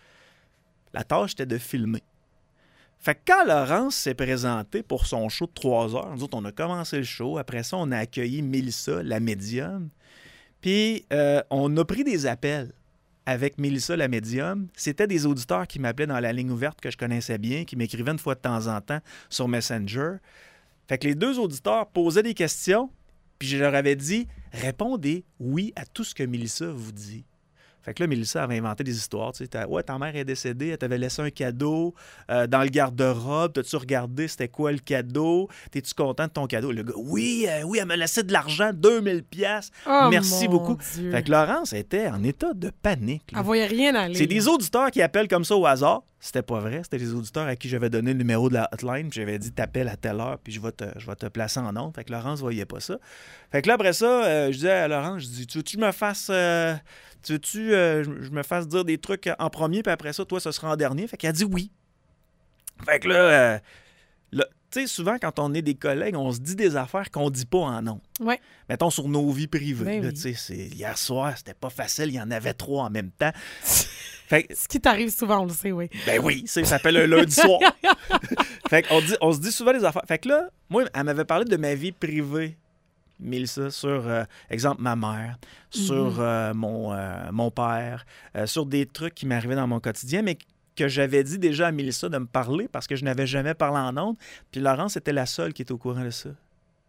La tâche, c'était de filmer. Fait que quand Laurence s'est présentée pour son show de trois heures, nous autres, on a commencé le show. Après ça, on a accueilli Mélissa, la médium. Puis, euh, on a pris des appels avec Mélissa, la médium. C'était des auditeurs qui m'appelaient dans la ligne ouverte que je connaissais bien, qui m'écrivaient une fois de temps en temps sur Messenger. Fait que les deux auditeurs posaient des questions, puis je leur avais dit, répondez oui à tout ce que Mélissa vous dit. Fait que là, Mélissa avait inventé des histoires. Tu sais, ouais, ta mère est décédée, elle t'avait laissé un cadeau euh, dans le garde-robe. T'as-tu regardé c'était quoi le cadeau? T'es-tu content de ton cadeau? Le gars, oui, euh, oui, elle m'a laissé de l'argent, deux mille piastres. Oh, Merci mon beaucoup. Dieu. Fait que Laurence était en état de panique. là. Elle voyait rien aller. C'est des auditeurs qui appellent comme ça au hasard. C'était pas vrai. C'était des auditeurs à qui j'avais donné le numéro de la hotline. Puis j'avais dit, t'appelles à telle heure, puis je vais te, je vais te placer en onde. Fait que Laurence voyait pas ça. Fait que là, après ça, euh, je disais à Laurence, je dis, tu veux-tu que je me fasse... Euh, tu veux-tu euh, je, je me fasse dire des trucs en premier, puis après ça, toi, ce sera en dernier? Fait qu'elle a dit oui. Fait que là, euh, là tu sais, souvent, quand on est des collègues, on se dit des affaires qu'on dit pas en nom. Ouais. Mettons sur nos vies privées. Ben là, oui. tu sais, c'est- hier soir, c'était pas facile, il y en avait trois en même temps. Fait que, Ce qui t'arrive souvent, on le sait, oui. ben oui, c'est- ça s'appelle un lundi soir. Fait qu'on dit, on se dit souvent des affaires. Fait que là, moi, elle m'avait parlé de ma vie privée, Mélissa, sur, euh, exemple, ma mère, sur Mhm. euh, mon, euh, mon père, euh, sur des trucs qui m'arrivaient dans mon quotidien, mais que j'avais dit déjà à Mélissa de me parler parce que je n'avais jamais parlé en ondes. Puis Laurence était la seule qui était au courant de ça.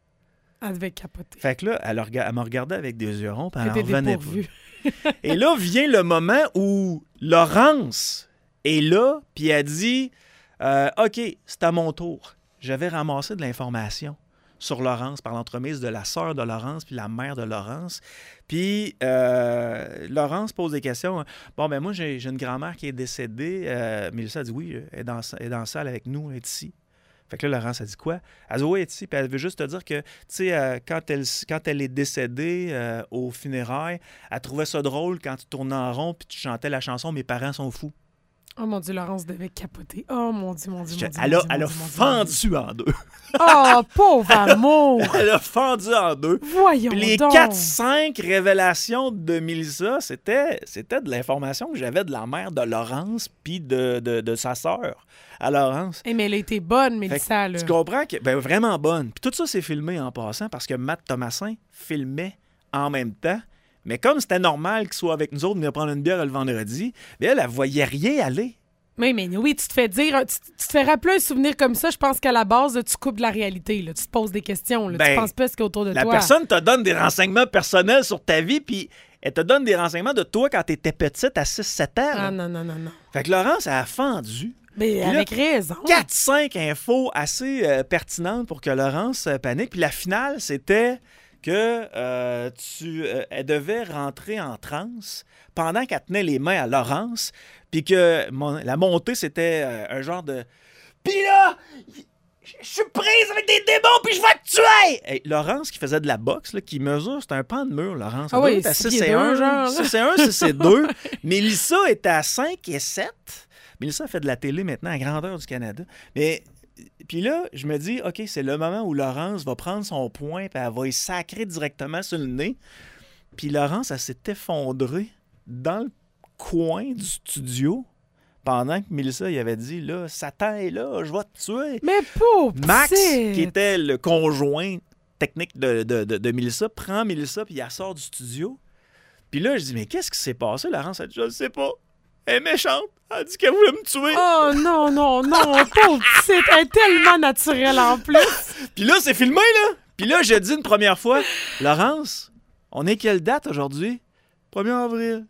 Elle devait capoter. Fait que là, elle, rega- elle me regardait avec des yeux ronds, puis elle en T'étais revenait dépourvue. pas. Et là vient le moment où Laurence est là, puis elle dit euh, OK, c'est à mon tour. J'avais ramassé de l'information sur Laurence par l'entremise de la sœur de Laurence puis la mère de Laurence. Puis euh, Laurence pose des questions. Bon, ben moi, j'ai, j'ai une grand-mère qui est décédée. Euh, Mélissa a dit oui, elle est, dans, elle est dans la salle avec nous, elle est ici. Fait que là, Laurence a dit quoi? Elle dit oui, elle est ici. Puis elle veut juste te dire que, tu sais, euh, quand, elle, quand elle est décédée euh, aux funérailles, elle trouvait ça drôle quand tu tournais en rond puis tu chantais la chanson « Mes parents sont fous ». Oh mon Dieu, Laurence devait capoter. Oh mon Dieu, mon Dieu, mon Dieu. Elle a, mon Dieu, elle a mon Dieu, mon Dieu, fendu en deux. Oh, pauvre amour! Elle a fendu en deux. Voyons Puis les donc. quatre cinq révélations de Mélissa, c'était, c'était de l'information que j'avais de la mère de Laurence puis de, de, de sa sœur à Laurence. Eh, mais elle a été bonne, Mélissa, là. Tu comprends que ben vraiment bonne. Puis tout ça c'est filmé en passant parce que Matt Thomasin filmait en même temps. Mais comme c'était normal qu'il soit avec nous autres, venir prendre une bière le vendredi, bien, elle, elle voyait rien aller. Oui, mais oui, tu te fais dire, tu, tu te fais rappeler un souvenir comme ça, je pense qu'à la base, tu coupes de la réalité. Là. Tu te poses des questions. Là. Ben, tu penses pas ce qu'il y a autour de la toi. La personne te donne des renseignements personnels sur ta vie, puis elle te donne des renseignements de toi quand tu étais petite à six sept ans. Ah non, non, non, non. Fait que Laurence, elle a fendu. Mais avec là, raison. quatre cinq infos assez euh, pertinentes pour que Laurence euh, panique. Puis la finale, c'était que euh, tu, euh, elle devait rentrer en transe pendant qu'elle tenait les mains à Laurence, puis que mon, la montée, c'était euh, un genre de... Puis là, je suis prise avec des démons, puis je vais te tuer! Hey, Laurence, qui faisait de la boxe, là, qui mesure, c'était un pan de mur, Laurence. Ah oui, elle à six et un, six et un, six et deux. Mélissa était à cinq et sept. Mélissa fait de la télé maintenant à grandeur du Canada. Mais... Puis là, je me dis, OK, c'est le moment où Laurence va prendre son poing puis elle va y sacrer directement sur le nez. Puis Laurence, elle s'est effondrée dans le coin du studio pendant que Mélissa y avait dit, là, Satan est là, je vais te tuer. Mais pauvre Max, petite. qui était le conjoint technique de, de, de, de Mélissa, prend Mélissa puis elle sort du studio. Puis là, je dis, mais qu'est-ce qui s'est passé? Laurence a dit, je le sais pas. Elle est méchante. Elle dit qu'elle voulait me tuer. Oh non, non, non, pauvre petite. Elle est tellement naturelle en plus. Puis là, c'est filmé, là. Puis là, je dis une première fois, Laurence, on est quelle date aujourd'hui? premier avril.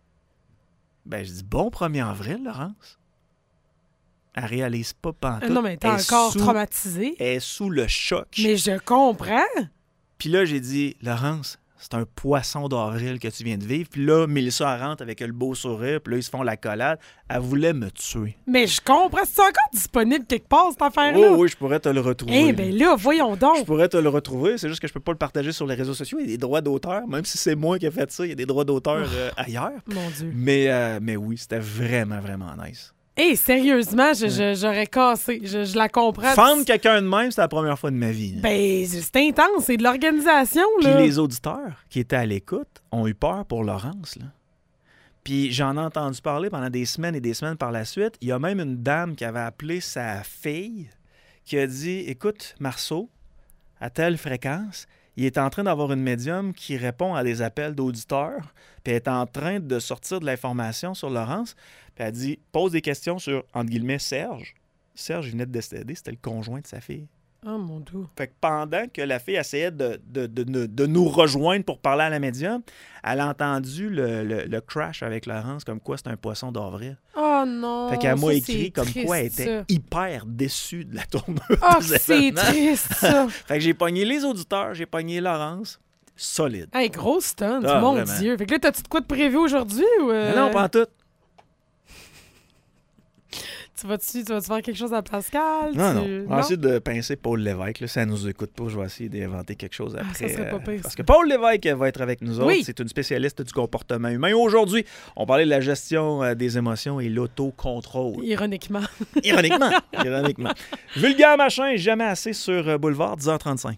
Ben, je dis, bon premier avril, Laurence. Elle réalise pas pantoute. Non, mais t'es Elle encore sous, traumatisée. Elle est sous le choc. Mais je comprends. Puis là, j'ai dit, Laurence, c'est un poisson d'avril que tu viens de vivre. Puis là, Mélissa elle rentre avec le beau sourire. Puis là, ils se font la collade. Elle voulait me tuer. Mais je comprends. C'est encore disponible quelque part, cette affaire-là? Oh oui, je pourrais te le retrouver. Eh bien là, voyons donc. Je pourrais te le retrouver. C'est juste que je peux pas le partager sur les réseaux sociaux. Il y a des droits d'auteur. Même si c'est moi qui ai fait ça, il y a des droits d'auteur euh, ailleurs. Mon Dieu. Mais, euh, mais oui, c'était vraiment, vraiment nice. Hé, hey, sérieusement, je, je, j'aurais cassé. Je, je la comprends. Fendre quelqu'un de même, c'est la première fois de ma vie. Là. Ben, c'est intense. C'est de l'organisation, là. Puis les auditeurs qui étaient à l'écoute ont eu peur pour Laurence, là. Puis j'en ai entendu parler pendant des semaines et des semaines par la suite. Il y a même une dame qui avait appelé sa fille qui a dit « Écoute, Marceau, à telle fréquence, il est en train d'avoir une médium qui répond à des appels d'auditeurs, puis elle est en train de sortir de l'information sur Laurence. » Puis elle dit « Pose des questions sur, entre guillemets, Serge. » Serge, il venait de décéder, c'était le conjoint de sa fille. Oh mon Dieu. Fait que pendant que la fille essayait de, de, de, de, de nous rejoindre pour parler à la médium, elle a entendu le, le, le crash avec Laurence, comme quoi c'est un poisson d'avril. Oh non. Fait qu'elle m'a ça, écrit comme triste, quoi elle était ça. hyper déçue de la tournure. Oh, des c'est événements. triste, ça. Fait que j'ai pogné les auditeurs, j'ai pogné Laurence. Solide. Hey, gros stunt, Ah, mon vraiment. Dieu. Fait que là, t'as-tu de quoi de prévu aujourd'hui? Ou euh... Mais non, pas en tout. Tu vas-tu, tu vas-tu faire quelque chose à Pascal? Non, tu... non. On va essayer de pincer Paul Lévesque. Là, si elle nous écoute pas, je vais essayer d'inventer quelque chose Ah, après. ça serait pas euh, pire, parce ça. que Paul Lévesque va être avec nous autres. Oui. C'est une spécialiste du comportement humain. Aujourd'hui, on parlait de la gestion euh, des émotions et l'autocontrôle. Ironiquement. Ironiquement. Ironiquement. Vulgaire machin, jamais assez sur euh, Boulevard, dix heures trente-cinq.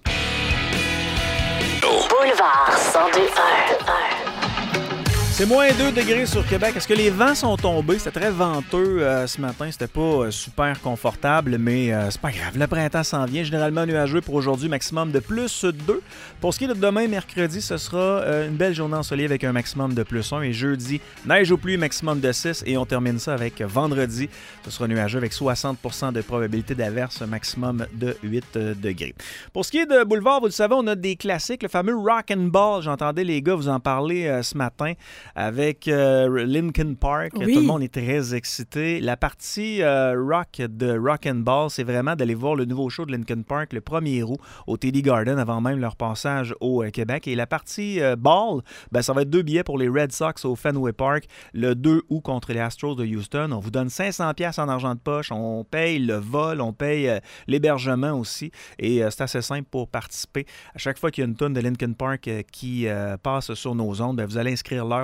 Boulevard cent deux un. C'est moins deux degrés sur Québec. Est-ce que les vents sont tombés? C'était très venteux euh, ce matin. C'était pas euh, super confortable, mais euh, c'est pas grave. Le printemps s'en vient. Généralement nuageux pour aujourd'hui, maximum de plus deux. Pour ce qui est de demain, mercredi, ce sera euh, une belle journée ensoleillée avec un maximum de plus un. Et jeudi, neige ou pluie, maximum de six. Et on termine ça avec vendredi. Ce sera nuageux avec soixante pour cent de probabilité d'averse, maximum de huit euh, degrés. Pour ce qui est de Boulevard, vous le savez, on a des classiques. Le fameux Rock and Ball. J'entendais les gars vous en parler euh, ce matin. Avec euh, Linkin Park. Oui. Tout le monde est très excité. La partie euh, rock de Rock and Ball, c'est vraiment d'aller voir le nouveau show de Linkin Park le premier août au T D Garden avant même leur passage au euh, Québec. Et la partie euh, Ball, ben, ça va être deux billets pour les Red Sox au Fenway Park le deux août contre les Astros de Houston. On vous donne cinq cents dollars en argent de poche. On paye le vol, on paye euh, l'hébergement aussi. Et euh, c'est assez simple pour participer. À chaque fois qu'il y a une tonne de Linkin Park euh, qui euh, passe sur nos ondes, ben, vous allez inscrire l'heure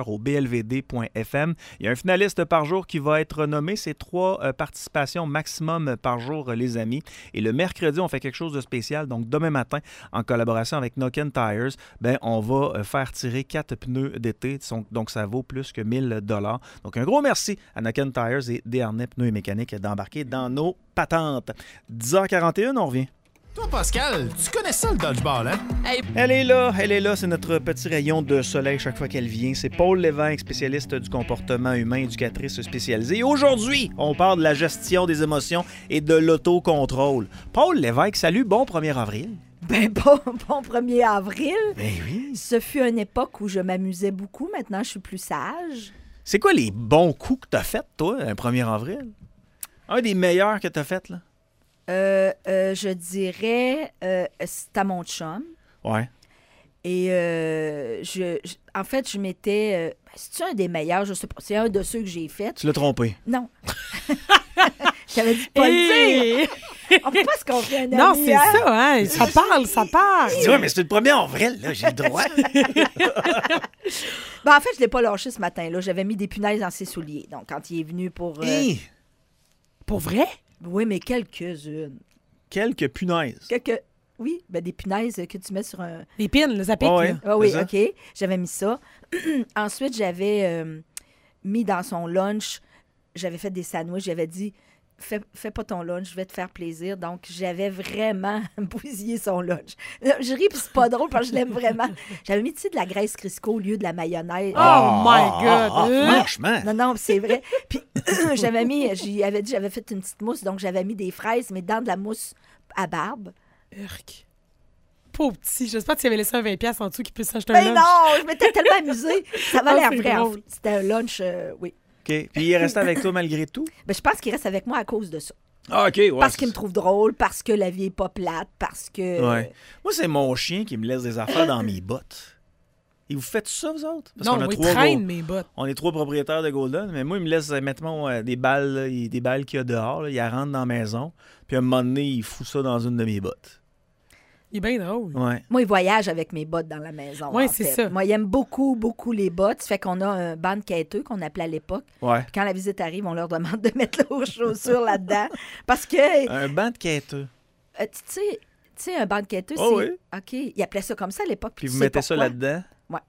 au b l v d point f m. Il y a un finaliste par jour qui va être nommé. C'est trois euh, participations maximum par jour, euh, les amis. Et le mercredi, on fait quelque chose de spécial. Donc, demain matin, en collaboration avec Noken Tires, ben, on va euh, faire tirer quatre pneus d'été. Donc, ça vaut plus que mille dollars. Donc, un gros merci à Noken Tires et Desharnais Pneus et Mécaniques d'embarquer dans nos patentes. dix heures quarante et un, on revient. Toi, Pascal, tu connais ça, le dodgeball, hein? Hey. Elle est là, elle est là, c'est notre petit rayon de soleil chaque fois qu'elle vient. C'est Paul Lévesque, spécialiste du comportement humain, éducatrice spécialisée. Et aujourd'hui, on parle de la gestion des émotions et de l'autocontrôle. Paul Lévesque, salut, bon premier avril. Ben bon, bon premier avril. Ben oui. Ce fut une époque où je m'amusais beaucoup. Maintenant, je suis plus sage. C'est quoi les bons coups que t'as fait, toi, un premier avril? Un des meilleurs que t'as fait, là? Euh, euh, je dirais, euh, c'est à mon chum. Ouais. Et euh, je, je- en fait, je m'étais... euh, ben, c'est-tu un des meilleurs? Je sais pas. C'est un de ceux que j'ai fait. Tu l'as trompé. Non. J'avais dit de pas le dire. Hey! On peut pas se confier un ami. Non, c'est hein? ça, hein? Ça parle, ça parle. Tu vois, mais c'est le premier avril, là, j'ai le droit. Ben, en fait, je l'ai pas lâché ce matin-là. J'avais mis des punaises dans ses souliers. Donc, quand il est venu pour... euh, Hey, Pour vrai? Oui, mais quelques-unes. quelques punaises. Quelques... Oui, ben des punaises que tu mets sur un... Les pins, le zapic, Ah ouais. là. Ah oui, C'est ça? OK. J'avais mis ça. Ensuite, j'avais euh, mis dans son lunch, j'avais fait des sandwichs. J'avais dit, fais, fais pas ton lunch, je vais te faire plaisir. Donc, j'avais vraiment bousillé son lunch. Là, je ris, puis c'est pas drôle parce que je l'aime vraiment. J'avais mis, tu sais, de la graisse Crisco au lieu de la mayonnaise. Oh my ah, God! ah, Euh. franchement. Non, non, c'est vrai. Puis, j'avais mis, j'y avais dit, j'avais fait une petite mousse, donc j'avais mis des fraises, mais dans de la mousse à barbe. Urk. Pauvre petit. J'espère que tu avais laissé un vingt piastres en dessous qu'il puisse s'acheter un Mais lunch. non, je m'étais tellement amusée. Ça va Ah, l'air c'est vrai. en drôle. fait. C'était un lunch, euh, oui. OK. Puis il est resté avec toi malgré tout? Mais je pense qu'il reste avec moi à cause de ça. Ah, OK, ouais. Parce qu'il me trouve drôle, parce que la vie est pas plate, parce que... Ouais. Moi, c'est mon chien qui me laisse des affaires dans mes bottes. Et vous faites ça, vous autres? Parce Non, qu'on a moi, il trois traîne gros- mes bottes. On est trois propriétaires de Golden, mais moi, il me laisse, euh, mettons, euh, des balles, là, il- des balles qu'il y a dehors. Là, il la rentre dans la maison. Puis à un moment donné, il fout ça dans une de mes bottes. Il est bien drôle. Ouais. Moi, il voyage avec mes bottes dans la maison. Ouais, en c'est fait. ça. Moi, il aime beaucoup, beaucoup les bottes. Ça fait qu'on a un banc de quêteux qu'on appelait à l'époque. Ouais. Puis quand la visite arrive, on leur demande de mettre leurs chaussures là-dedans. Parce que, Un banc de quêteux. euh, tu sais, tu sais, un banc de quêteux, Oh c'est... oui. OK, ils appelaient ça comme ça à l'époque. Puis tu vous sais mettez ça pourquoi? là-dedans.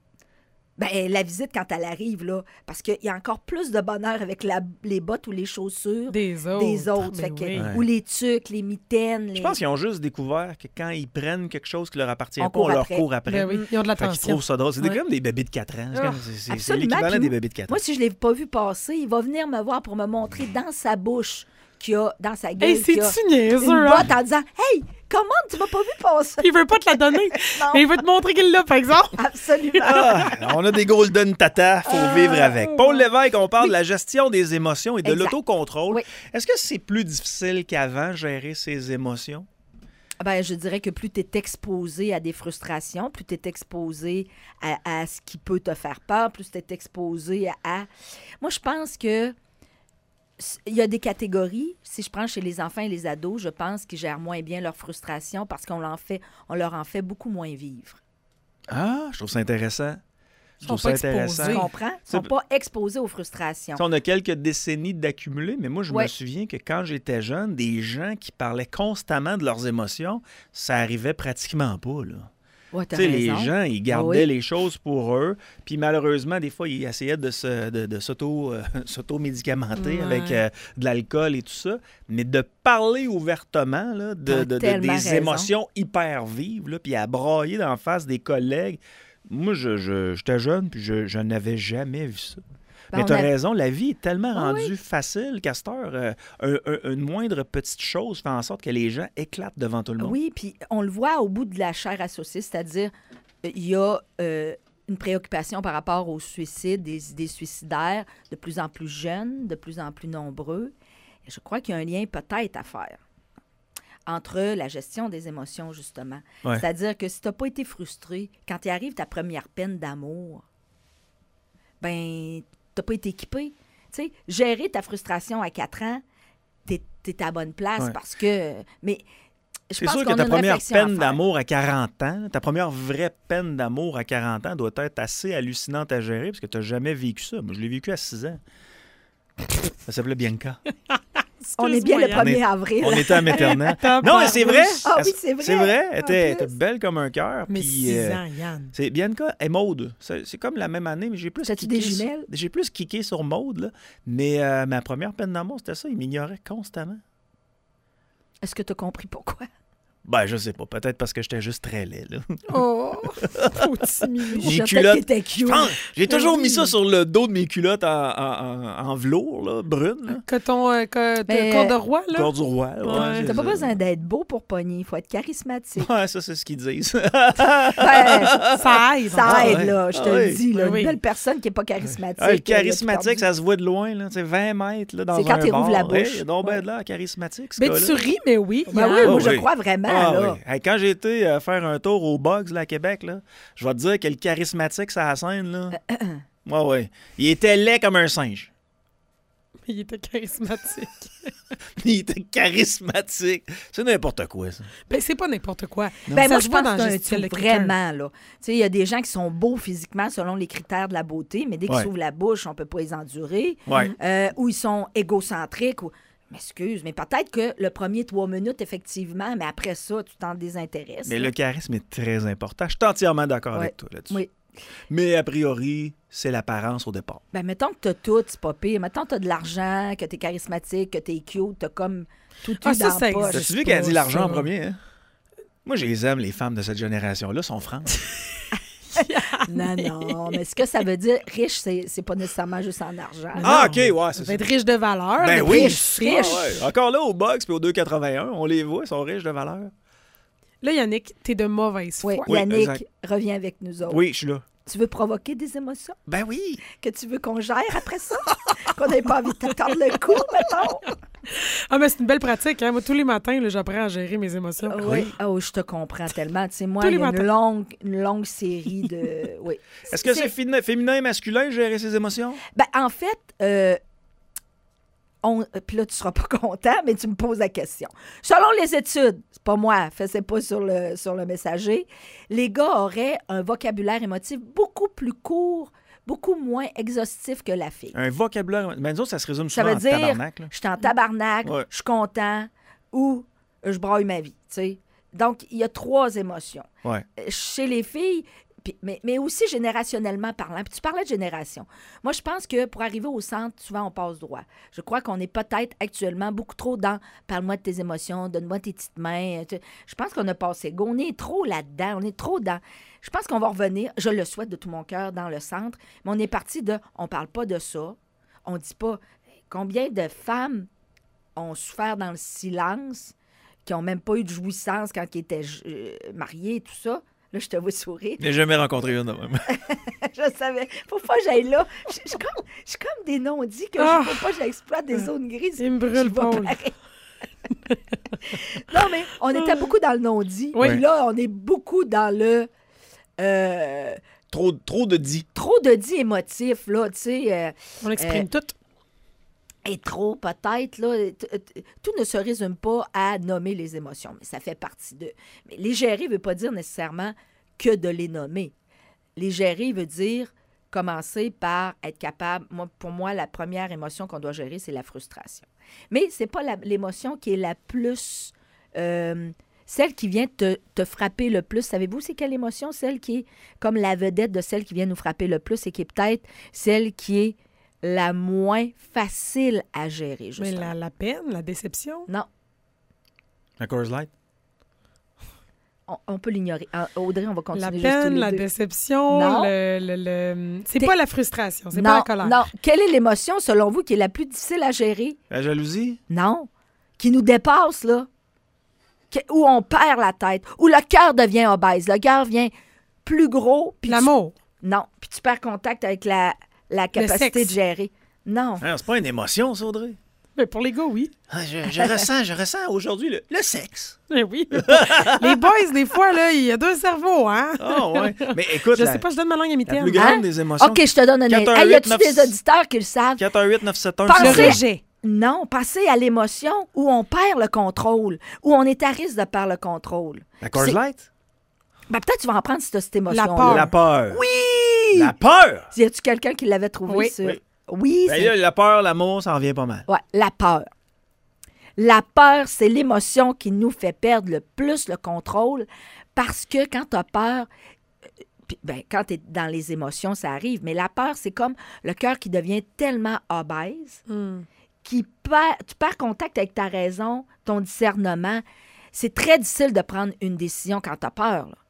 Ben, la visite, quand elle arrive, là, parce qu'il y a encore plus de bonheur avec la- les bottes ou les chaussures Des autres. des autres. Ben Fait que- oui. Ouais. Ou les tucs, les mitaines. Les... Je pense qu'ils ont juste découvert que quand ils prennent quelque chose qui leur appartient On pas, court on leur après. court après. Ben oui, ils ont de Fait qu'ils l'attention. trouvent ça drôle. C'est des- Ouais. comme des bébés de quatre ans. C'est Ah, comme- c'est- c'est- c'est absolument. l'équivalent Puis des moi- bébés de quatre ans. Moi, si je ne l'ai pas vu passer, il va venir me voir pour me montrer dans sa bouche qu'il y a, dans sa gueule, Hey, qu'il y a c'est-tu niaiseux, une hein? botte en disant « Hey, comment tu m'as pas vu passer? Il veut pas te la donner. Non. Mais il veut te montrer qu'il l'a, par exemple. » Absolument. Ah, on a des Golden Tata, faut vivre avec. Paul Lévesque, on parle de la gestion des émotions et de Exact. l'autocontrôle. Oui. Est-ce que c'est plus difficile qu'avant, gérer ses émotions? Ben, je dirais que plus tu es exposé à des frustrations, plus tu es exposé à, à ce qui peut te faire peur, plus tu es exposé à, à... Moi, je pense que s- il y a des catégories. Si je prends chez les enfants et les ados, je pense qu'ils gèrent moins bien leurs frustrations parce qu'on leur en fait, on leur en fait beaucoup moins vivre. Ah, je trouve ça intéressant. Je Ils trouve sont ça pas intéressant. Tu Oui. comprends? Ils C'est- sont pas exposés aux frustrations. Tu sais, on a quelques décennies d'accumuler, mais moi, je me Ouais. souviens que quand j'étais jeune, des gens qui parlaient constamment de leurs émotions, ça arrivait pratiquement pas, là. Ouais, t'as Tu sais, les raison. gens, ils gardaient Oui. les choses pour eux, puis malheureusement, des fois, ils essayaient de, se, de, de s'auto, euh, s'auto-médicamenter Ouais. avec euh, de l'alcool et tout ça, mais de parler ouvertement là, de, T'as de- de- tellement des raison. émotions hyper vives, là, puis à brailler d'en face des collègues. Moi, je, je- j'étais jeune, puis je, je n'avais jamais vu ça. Ben, Mais on tu as a- raison, la vie est tellement Ah rendue facile qu'à cette heure, euh, un- un- une moindre petite chose fait en sorte que les gens éclatent devant tout le monde. Oui, puis on le voit au bout de la chair à saucisse, c'est-à-dire euh, il y a euh, une préoccupation par rapport au suicide, des idées suicidaires, de plus en plus jeunes, de plus en plus nombreux. Et je crois qu'il y a un lien peut-être à faire entre la gestion des émotions, justement. Ouais. C'est-à-dire que si tu n'as pas été frustré, quand il arrive ta première peine d'amour, ben, tu n'as pas été équipé. Tu sais, gérer ta frustration à quatre ans, tu es à la bonne place Ouais. parce que... Mais je C'est pense sûr qu'on que ta a une première réflexion à peine faire. d'amour à quarante ans, ta première vraie peine d'amour à quarante ans doit être assez hallucinante à gérer parce que tu n'as jamais vécu ça. Moi, je l'ai vécu à six ans. Ça s'appelait Bianca. On est bien le Excuse-moi, premier On avril. On était à maternelle. T'as Non, mais c'est vrai. Ah oui, c'est vrai. C'est vrai. Elle En était, elle plus. était belle comme un cœur. Mais puis, six euh, ans, Yann. C'est Bianca et Maude. C'est c'est comme la même année, mais j'ai plus T'as-tu kické des sur- jumelles? J'ai plus kické sur Maude, là. Mais euh, ma première peine d'amour, c'était ça. Il m'ignorait constamment. Est-ce que tu as compris pourquoi? Ben, je sais pas. Peut-être parce que j'étais juste très laid, là. Oh, petit mimi. Mes Je culottes. que t'étais cute. Je pense- J'ai toujours oui. mis ça sur le dos de mes culottes en, en, en, en velours, là, brune. Là. Coton, euh, co- Mais, corps de roi, là. Corps du roi. Ouais, Ouais. c'est T'as pas ça. besoin d'être beau pour pogner. Il faut être charismatique. Ouais, ça, c'est ce qu'ils disent. Ben, Ça aide. ça Ah aide, ouais. là. Je te Ah le oui. dis. Là, Oui, oui. Une belle personne qui n'est pas charismatique. Ah, le là, tu charismatique, perds du- ça se voit de loin, là. C'est vingt mètres, là, dans C'est quand un il rouvre bar. la bouche. Hey, il y a donc ben Ouais. de l'air charismatique, ce Mais gars-là. tu ris, mais oui. Ben Yann. oui, moi, Ah je oui. crois vraiment, Ah là. oui. Hey, quand j'ai été euh, faire un tour au Bugs, là, à Québec, là, je vais te dire que le charismatique, ça la scène, là. Ouais, ouais. Il était laid comme un singe. Il était charismatique. Il était charismatique. C'est n'importe quoi, ça. Ben, c'est pas n'importe quoi. Ben, Ça moi, se je voit pense dans que le c'est gestuel un de tout, quelqu'un. vraiment, là. Tu sais, il y a des gens qui sont beaux physiquement selon les critères de la beauté, mais dès qu'ils Ouais. s'ouvrent la bouche, on peut pas les endurer. Ouais. Euh, ou ils sont égocentriques. Ou... M'excuse, mais peut-être que le premier trois minutes, effectivement, mais après ça, tu t'en désintéresses. Mais là. le charisme est très important. Je suis entièrement d'accord Ouais. avec toi là-dessus. Oui. Mais a priori, c'est l'apparence au départ. Ben, mettons que t'as tout, c'est pas pire. Mettons que t'as de l'argent, que t'es charismatique, que t'es cute, t'as comme tout eu Ah, ça, dans ça la poche. existe. T'as-tu vu qu'elle a dit pas l'argent ça. en premier, hein? Moi, je les aime, les femmes de cette génération-là, sont franches. Non, non, mais ce que ça veut dire, riche, c'est c'est pas nécessairement juste en argent. Ah, Non. OK, ouais, Ça c'est va ça. être riche de valeur. Ben mais oui. riche, Riche. riche. Ah ouais. Encore là, au Box puis au deux quatre-vingt-un, on les voit, ils sont riches de valeur. Là, Yannick, t'es de mauvaise Oui, foi. Oui, Yannick, exact. reviens avec nous autres. Oui, je suis là. Tu veux provoquer des émotions Ben oui. que tu veux qu'on gère après ça? Qu'on n'ait pas envie de t'attendre le coup, mettons? Ah, mais c'est une belle pratique. Hein? Moi, tous les matins, là, j'apprends à gérer mes émotions. Oui. Oh, je te comprends tellement. Tu sais, moi, Tous il y les a une matins. longue, une longue série de... Oui. Est-ce que c'est féminin, féminin et masculin, gérer ses émotions? Ben, en fait, euh, on... puis là, tu seras pas content, mais tu me poses la question. Selon les études, c'est pas moi, c'est pas sur le, sur le messager, les gars auraient un vocabulaire émotif beaucoup plus court, beaucoup moins exhaustif que la fille. Un vocabulaire. Mais nous autres, ça se résume Ça souvent veut en dire, tabarnak, là. je suis en tabarnak, Ouais. je suis content ou je braille ma vie, tu sais. Donc, il y a trois émotions. Ouais. Euh, Chez les filles, puis- mais, mais aussi générationnellement parlant. Puis tu parlais de génération. Moi, je pense que pour arriver au centre, souvent, on passe droit. Je crois qu'on est peut-être actuellement beaucoup trop dans « parle-moi de tes émotions, donne-moi tes petites mains ». Tu- Je pense qu'on a passé go. On est trop là-dedans. On est trop dans... Je pense qu'on va revenir, je le souhaite de tout mon cœur, dans le centre, mais on est parti de « on parle pas de ça ». On dit pas combien de femmes ont souffert dans le silence, qui n'ont même pas eu de jouissance quand ils étaient euh, mariés et tout ça. Là, je te vois sourire. J'ai jamais rencontré une de même. Je savais. Faut pas que j'aille là. Je je suis comme, je suis comme des non-dits que Ah. je faut pas que j'exploite des zones grises. Il me Je brûle, vais Paul. pareil. Non, mais on était beaucoup dans le non-dit. Oui. Puis là, on est beaucoup dans le... euh, Trop, trop de dit. trop de dit émotif, là, tu sais... euh, On exprime Euh, tout. et trop, peut-être, là. T- t- Tout ne se résume pas à nommer les émotions, mais ça fait partie d'eux. Mais les gérer ne veut pas dire nécessairement que de les nommer. Les gérer veut dire commencer par être capable... Moi, pour moi, la première émotion qu'on doit gérer, c'est la frustration. Mais c'est pas la- l'émotion qui est la plus... euh, celle qui vient te, te frapper le plus. Savez-vous c'est quelle émotion? Celle qui est comme la vedette de celle qui vient nous frapper le plus et qui est peut-être celle qui est la moins facile à gérer, Mais justement. la, la peine, la déception. Non, La Coors Light. on, on peut l'ignorer. Ah, Audrey, on va continuer La juste tous peine, les la deux. déception, Non. le... le, le- C'est T'es- pas la frustration, c'est non, pas la colère. Non, quelle est l'émotion, selon vous, qui est la plus difficile à gérer? La jalousie. Non, qui nous dépasse, là. Que- où on perd la tête, où le cœur devient obèse, le cœur devient plus gros. puis tu- L'amour. Non, puis tu perds contact avec la, la capacité sexe. de gérer. Non. Ah, c'est pas une émotion, ça, Audrey. Mais pour les gars, oui. Ah, je, je ressens, je ressens aujourd'hui le, le sexe. Mais oui. Les boys, des fois, là, il y a deux cerveaux, hein? Ah, ouais. Mais écoute, Je la, sais pas, je donne ma langue à la mitaine. plus grande Hein? des émotions. OK, je te donne un quatre indice. un Hey, y huit a-tu neuf des auditeurs qui le savent? quatre un huit neuf sept un Pensez- Le C'est- rejet. Non, passer à l'émotion où on perd le contrôle, où on est à risque de perdre le contrôle. La Coors C'est- Light? Ben, peut-être tu vas en prendre cette, cette émotion-là. peur. La peur. Oui! La peur! Y a-tu quelqu'un qui l'avait trouvé, Oui. ça? Oui. Oui, Ben c'est... là, la peur, l'amour, ça en vient pas mal. Ouais, la peur. La peur, c'est l'émotion qui nous fait perdre le plus le contrôle parce que quand tu as peur, euh, puis, ben, quand tu es dans les émotions, ça arrive, mais la peur, c'est comme le cœur qui devient tellement obèse, Hmm. qui perd, tu perds contact avec ta raison, ton discernement. C'est très difficile de prendre une décision quand tu as peur. Là.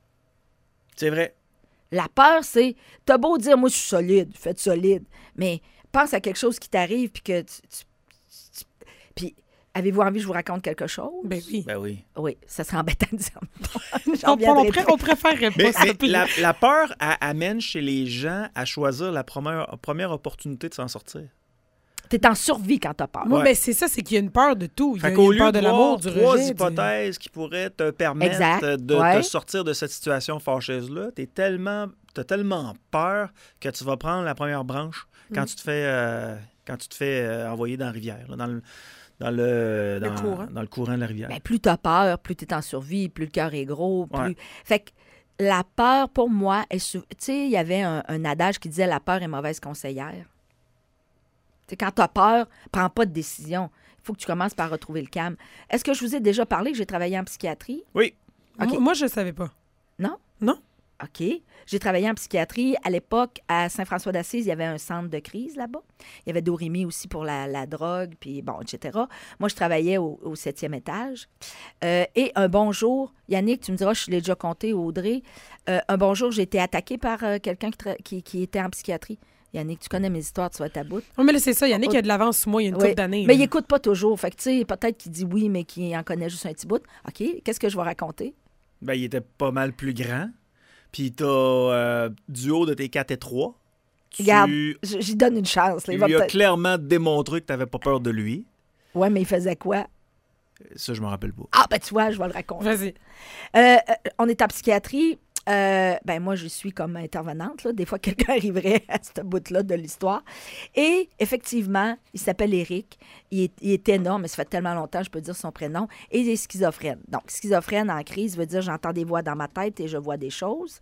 C'est vrai. La peur, c'est, t'as beau dire, moi, je suis solide, faites solide, mais pense à quelque chose qui t'arrive, puis que tu... tu- tu- puis, avez-vous envie que je vous raconte quelque chose? Ben oui. Ben oui. Oui, ça serait embêtant de dire. On, J'en on, reviendrai pré- pas. on préférerait pas Mais, ça. mais la, la peur elle, amène chez les gens à choisir la première, première opportunité de s'en sortir. T'es en survie quand t'as peur. Moi, Ouais. ben, c'est ça, c'est qu'il y a une peur de tout. Il y a Fait il y a qu'au une lieu peur de de l'amour, voir du trois rejet. du- hypothèses qui pourraient te permettre Exact. de Ouais. te sortir de cette situation fâcheuse-là, t'es tellement, t'as tellement peur que tu vas prendre la première branche quand Mm. tu te fais, euh, quand tu te fais euh, envoyer dans la rivière, là, dans le, dans le, Le dans, courant. dans le courant de la rivière. Ben, plus t'as peur, plus t'es en survie, plus le cœur est gros, plus... Ouais. Fait que la peur, pour moi, est... sou- Tu sais, il y avait un, un adage qui disait « la peur est mauvaise conseillère ». Tu sais, quand t'as peur, prends pas de décision. Il faut que tu commences par retrouver le calme. Est-ce que je vous ai déjà parlé que j'ai travaillé en psychiatrie? Oui. OK. Moi, moi, je savais pas. Non? Non. OK. J'ai travaillé en psychiatrie. À l'époque, à Saint-François-d'Assise, il y avait un centre de crise là-bas. Il y avait Dorimy aussi pour la, la drogue, puis bon, et cetera. Moi, je travaillais au, au septième étage. Euh, et un bon jour, Yannick, tu me diras, je l'ai déjà compté, Audrey, euh, un bon jour, j'ai été attaquée par euh, quelqu'un qui, tra- qui, qui était en psychiatrie. Yannick, tu connais mes histoires, tu vas être à bout. Oh, mais là, c'est ça. Yannick, il y a de l'avance sur moi il y a une Oui. couple d'années. Mais là. il écoute pas toujours. Fait que, tu sais, peut-être qu'il dit oui, mais qu'il en connaît juste un petit bout. OK, qu'est-ce que je vais raconter? Ben, il était pas mal plus grand. Puis t'as, euh, du haut de tes quatre et trois, tu Regarde, lui j- j'y donne une chance. là. Il va as peut-être- clairement démontré que t'avais pas peur de lui. Ouais, mais il faisait quoi? Ça, je me rappelle pas. Ah, ben tu vois, je vais le raconter. Vas-y. Euh, euh, on est en psychiatrie. Euh, ben moi, je suis comme intervenante. Là. Des fois, quelqu'un arriverait à ce bout-là de l'histoire. Et effectivement, il s'appelle Éric. Il est, il est énorme, mais ça fait tellement longtemps, je peux dire son prénom. Et il est schizophrène. Donc, schizophrène en crise veut dire j'entends des voix dans ma tête et je vois des choses.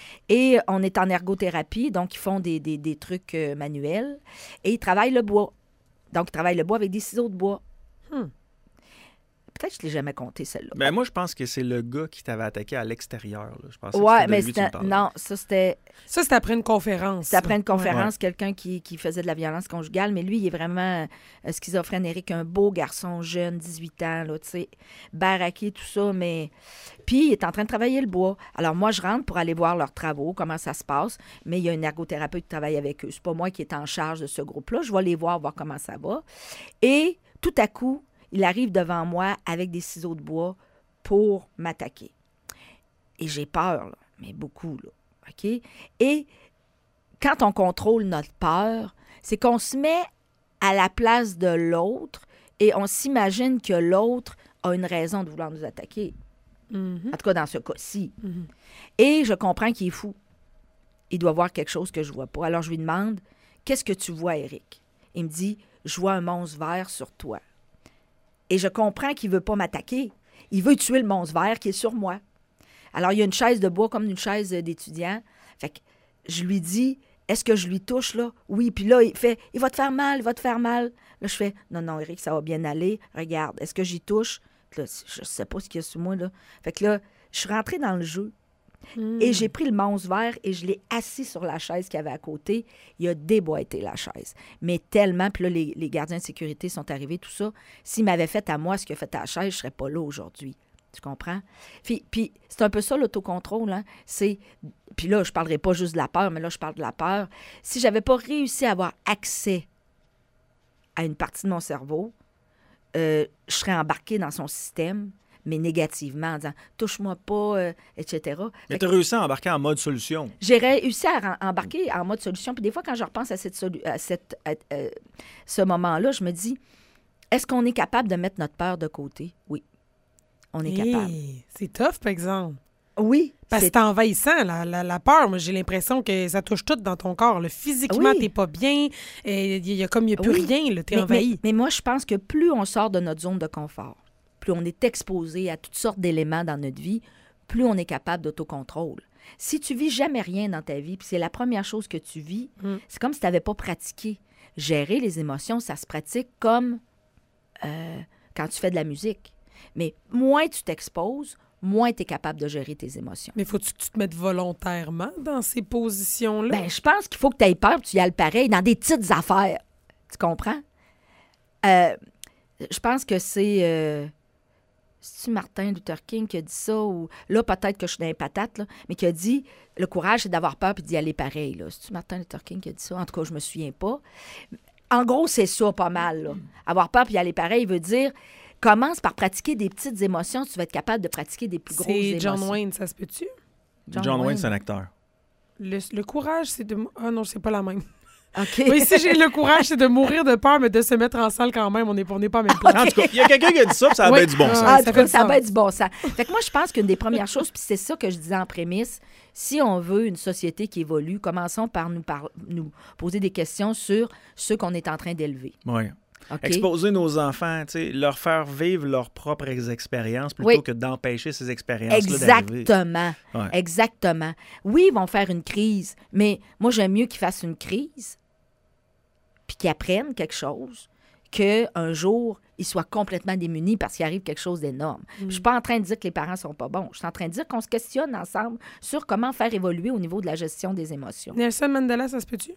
Et on est en ergothérapie, donc ils font des, des, des trucs euh, manuels. Et ils travaillent le bois. Donc, ils travaillent le bois avec des ciseaux de bois. Hmm. Peut-être que je ne l'ai jamais compté, celle-là. Ben, moi, je pense que c'est le gars qui t'avait attaqué à l'extérieur. là. Je pensais que Ouais, c'était de mais lui que tu me c'était. parlais. Non, ça, c'était. Ça, c'est après une conférence. C'était après une ça. conférence, quelqu'un qui, qui faisait de la violence conjugale, mais lui, il est vraiment euh, schizophrène, Éric, un beau garçon jeune, dix-huit ans, là, tu sais, baraqué, tout ça, mais... Puis, il est en train de travailler le bois. Alors, moi, je rentre pour aller voir leurs travaux, comment ça se passe, mais il y a une ergothérapeute qui travaille avec eux. C'est pas moi qui est en charge de ce groupe-là. Je vais les voir, voir comment ça va. Et, tout à coup, il arrive devant moi avec des ciseaux de bois pour m'attaquer. Et j'ai peur, là, mais beaucoup, là, OK? Et quand on contrôle notre peur, c'est qu'on se met à la place de l'autre et on s'imagine que l'autre a une raison de vouloir nous attaquer. Mhm. En tout cas, dans ce cas-ci. Mhm. Et je comprends qu'il est fou. Il doit voir quelque chose que je vois pas. Alors, je lui demande, « Qu'est-ce que tu vois, Éric? » Il me dit, « Je vois un monstre vert sur toi. » Et je comprends qu'il veut pas m'attaquer. Il veut tuer le monstre vert qui est sur moi. Alors, il y a une chaise de bois comme une chaise d'étudiant. Fait que je lui dis, est-ce que je lui touche, là? Oui. Puis là, il fait, il va te faire mal, il va te faire mal. Là, je fais, non, non, Éric, ça va bien aller. Regarde, est-ce que j'y touche? Puis là, je sais pas ce qu'il y a sur moi, là. Fait que là, je suis rentrée dans le jeu. Hmm. Et j'ai pris le monstre vert et je l'ai assis sur la chaise qu'il y avait à côté. Il a déboîté la chaise. Mais tellement, puis là, les, les gardiens de sécurité sont arrivés, tout ça. S'il m'avait fait à moi ce qu'il a fait à la chaise, je serais pas là aujourd'hui. Tu comprends? Puis, puis c'est un peu ça, l'autocontrôle. Hein? C'est... Puis là, je parlerai pas juste de la peur, mais là, je parle de la peur. Si j'avais pas réussi à avoir accès à une partie de mon cerveau, euh, je serais embarquée dans son système, mais négativement, en disant « touche-moi pas euh, », et cetera. Mais Fait t'as réussi à embarquer en mode solution. j'ai réussi à ren- embarquer en mode solution. Puis des fois, quand je repense à, cette solu- à cette, à, euh, ce moment-là, je me dis, est-ce qu'on est capable de mettre notre peur de côté? Oui, on est Hey, capable. c'est tough, par exemple. Oui. Parce que c'est c'est envahissant, la, la, la peur. Moi, j'ai l'impression que ça touche tout dans ton corps. Là. Physiquement, Oui. t'es pas bien. Il y a comme, il n'y a plus Oui. rien. Là, t'es mais, envahi. mais, mais moi, je pense que plus on sort de notre zone de confort, plus on est exposé à toutes sortes d'éléments dans notre vie, plus on est capable d'autocontrôle. Si tu vis jamais rien dans ta vie, puis c'est la première chose que tu vis, Mm. c'est comme si tu n'avais pas pratiqué. Gérer les émotions, ça se pratique comme euh, quand tu fais de la musique. Mais moins tu t'exposes, moins tu es capable de gérer tes émotions. Mais faut-tu que tu te mettes volontairement dans ces positions-là? Ben, je pense qu'il faut que tu aies peur, puis tu y ailles pareil, dans des petites affaires. Tu comprends? Euh, je pense que c'est... Euh, c'est-tu Martin Luther King qui a dit ça? Ou là, peut-être que je suis dans les patates, là, mais qui a dit le courage, c'est d'avoir peur puis d'y aller pareil. Là. C'est-tu Martin Luther King qui a dit ça? En tout cas, je me souviens pas. En gros, c'est ça, pas mal. Là. Avoir peur puis y aller pareil veut dire commence par pratiquer des petites émotions, tu vas être capable de pratiquer des plus grosses C'est émotions. John Wayne, ça se peut-tu? John, John Wayne, c'est un acteur. Le, le courage, c'est de... Ah non, c'est pas la même. OK. Oui, si j'ai le courage, c'est de mourir de peur, mais de se mettre en salle quand même. On n'est on n'est pas à même place. En tout cas, il y a quelqu'un qui a dit ça, puis ça a Oui. bien du bon sens. Ah, en ça tout fait cas, du ça sens. va être du bon sens. Fait que moi, je pense qu'une des premières choses, puis c'est ça que je disais en prémisse, si on veut une société qui évolue, commençons par nous, par, nous poser des questions sur ceux qu'on est en train d'élever. Oui. OK? Exposer nos enfants, tu sais, leur faire vivre leurs propres expériences plutôt Oui. que d'empêcher ces expériences-là d'arriver. Exactement. Ouais. Exactement. Oui, ils vont faire une crise, mais moi, j'aime mieux qu'ils fassent une crise puis qu'ils apprennent quelque chose qu'un jour, ils soient complètement démunis parce qu'il arrive quelque chose d'énorme. Je ne suis pas en train de dire que les parents ne sont pas bons. Je suis en train de dire qu'on se questionne ensemble sur comment faire évoluer au niveau de la gestion des émotions. Nelson Mandela, ça se peut-tu?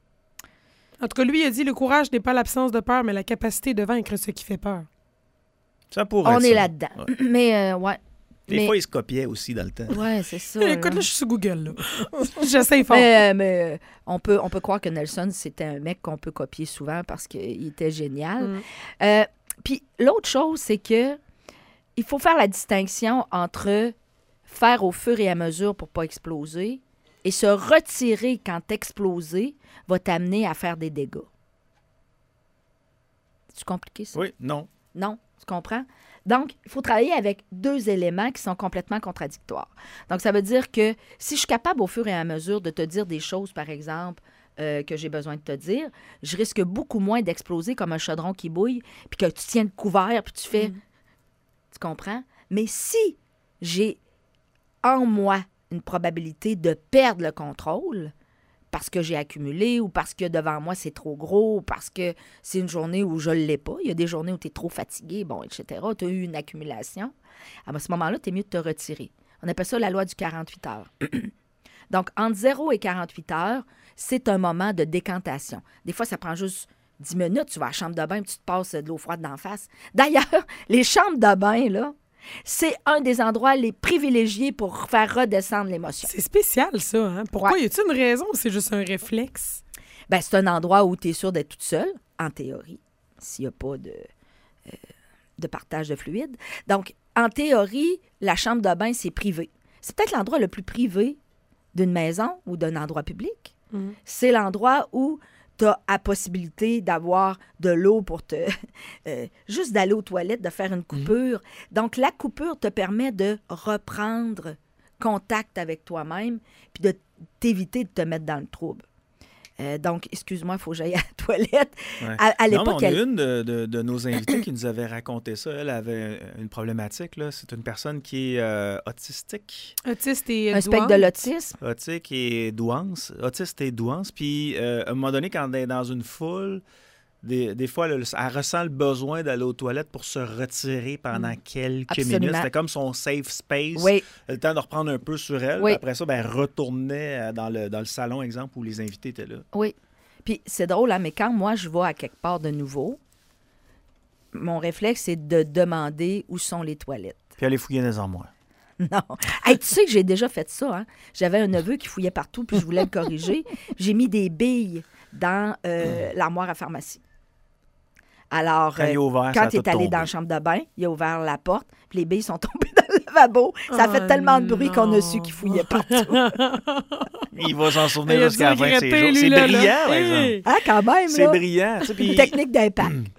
En tout cas, lui, il a dit le courage n'est pas l'absence de peur, mais la capacité de vaincre ce qui fait peur. Ça pourrait On être est ça. là-dedans. Ouais. Mais, euh, ouais. Des mais, fois, ils se copiaient aussi dans le temps. ouais, c'est ça. Écoute, là. là, je suis sur Google. Là. J'essaie fort. Mais, euh, mais, euh, on, peut, on peut croire que Nelson, c'était un mec qu'on peut copier souvent parce qu'il était génial. Mm. Euh, Puis l'autre chose, c'est que il faut faire la distinction entre faire au fur et à mesure pour pas exploser et se retirer quand exploser va t'amener à faire des dégâts. C'est compliqué, ça? Oui, non. Non, tu comprends? Donc, il faut travailler avec deux éléments qui sont complètement contradictoires. Donc, ça veut dire que si je suis capable au fur et à mesure de te dire des choses, par exemple, euh, que j'ai besoin de te dire, je risque beaucoup moins d'exploser comme un chaudron qui bouille, puis que tu tiens le couvert, puis tu fais... Mm. Tu comprends? Mais si j'ai en moi une probabilité de perdre le contrôle, parce que j'ai accumulé ou parce que devant moi, c'est trop gros, ou parce que c'est une journée où je ne l'ai pas. Il y a des journées où tu es trop fatigué, bon, et cetera. Tu as eu une accumulation. À ce moment-là, tu es mieux de te retirer. On appelle ça la loi du quarante-huit heures. Donc, entre zéro et quarante-huit heures, c'est un moment de décantation. Des fois, ça prend juste dix minutes. Tu vas à la chambre de bain et tu te passes de l'eau froide d'en face. D'ailleurs, les chambres de bain, là, c'est un des endroits les privilégiés pour faire redescendre l'émotion. C'est spécial, ça. Hein? Pourquoi? Ouais. Y a-t-il une raison ou c'est juste un réflexe? Ben, c'est un endroit où tu es sûr d'être toute seule, en théorie, s'il n'y a pas de, euh, de partage de fluide. Donc, en théorie, la chambre de bain, c'est privé. C'est peut-être l'endroit le plus privé d'une maison ou d'un endroit public. Mm. C'est l'endroit où tu as la possibilité d'avoir de l'eau pour te... euh, juste d'aller aux toilettes, de faire une coupure. Donc, la coupure te permet de reprendre contact avec toi-même puis de t'éviter de te mettre dans le trouble. Euh, donc, excuse-moi, il faut que j'aille à la toilette. Ouais. À, à Non, mais l'époque, on a elle... une de, de, de nos invités qui nous avait raconté ça. Elle avait une problématique. Là. C'est une personne qui est euh, autistique. Autiste et un spectre de l'autisme. Autique et douance. Autiste et douance. Puis, euh, à un moment donné, quand elle est dans une foule, des, des fois, elle, elle ressent le besoin d'aller aux toilettes pour se retirer pendant quelques Absolument. minutes. C'était comme son safe space. Oui, Le temps de reprendre un peu sur elle. Oui. Puis après ça, ben, elle retournait dans le, dans le salon, exemple, où les invités étaient là. oui. Puis c'est drôle, hein, mais quand moi, je vais à quelque part de nouveau, mon réflexe, c'est de demander où sont les toilettes. Puis aller fouiller dans les armoires. Non. Hey, tu sais que j'ai déjà fait ça. Hein? J'avais un neveu qui fouillait partout, puis je voulais le corriger. J'ai mis des billes dans euh, l'armoire à pharmacie. Alors, Quand il est ouvert, ça quand a il est tout allé tombé. dans la chambre de bain, il a ouvert la porte, puis les billes sont tombées dans le lavabo. Ça a fait Oh tellement de bruit qu'on a non. su qu'il fouillait partout. Il va s'en souvenir Il a jusqu'à la dû fin de ses regretter, jours. lui, C'est là, brillant, là. par exemple. Hey! Ah, quand même, C'est là. brillant. tu sais, puis- Une technique d'impact.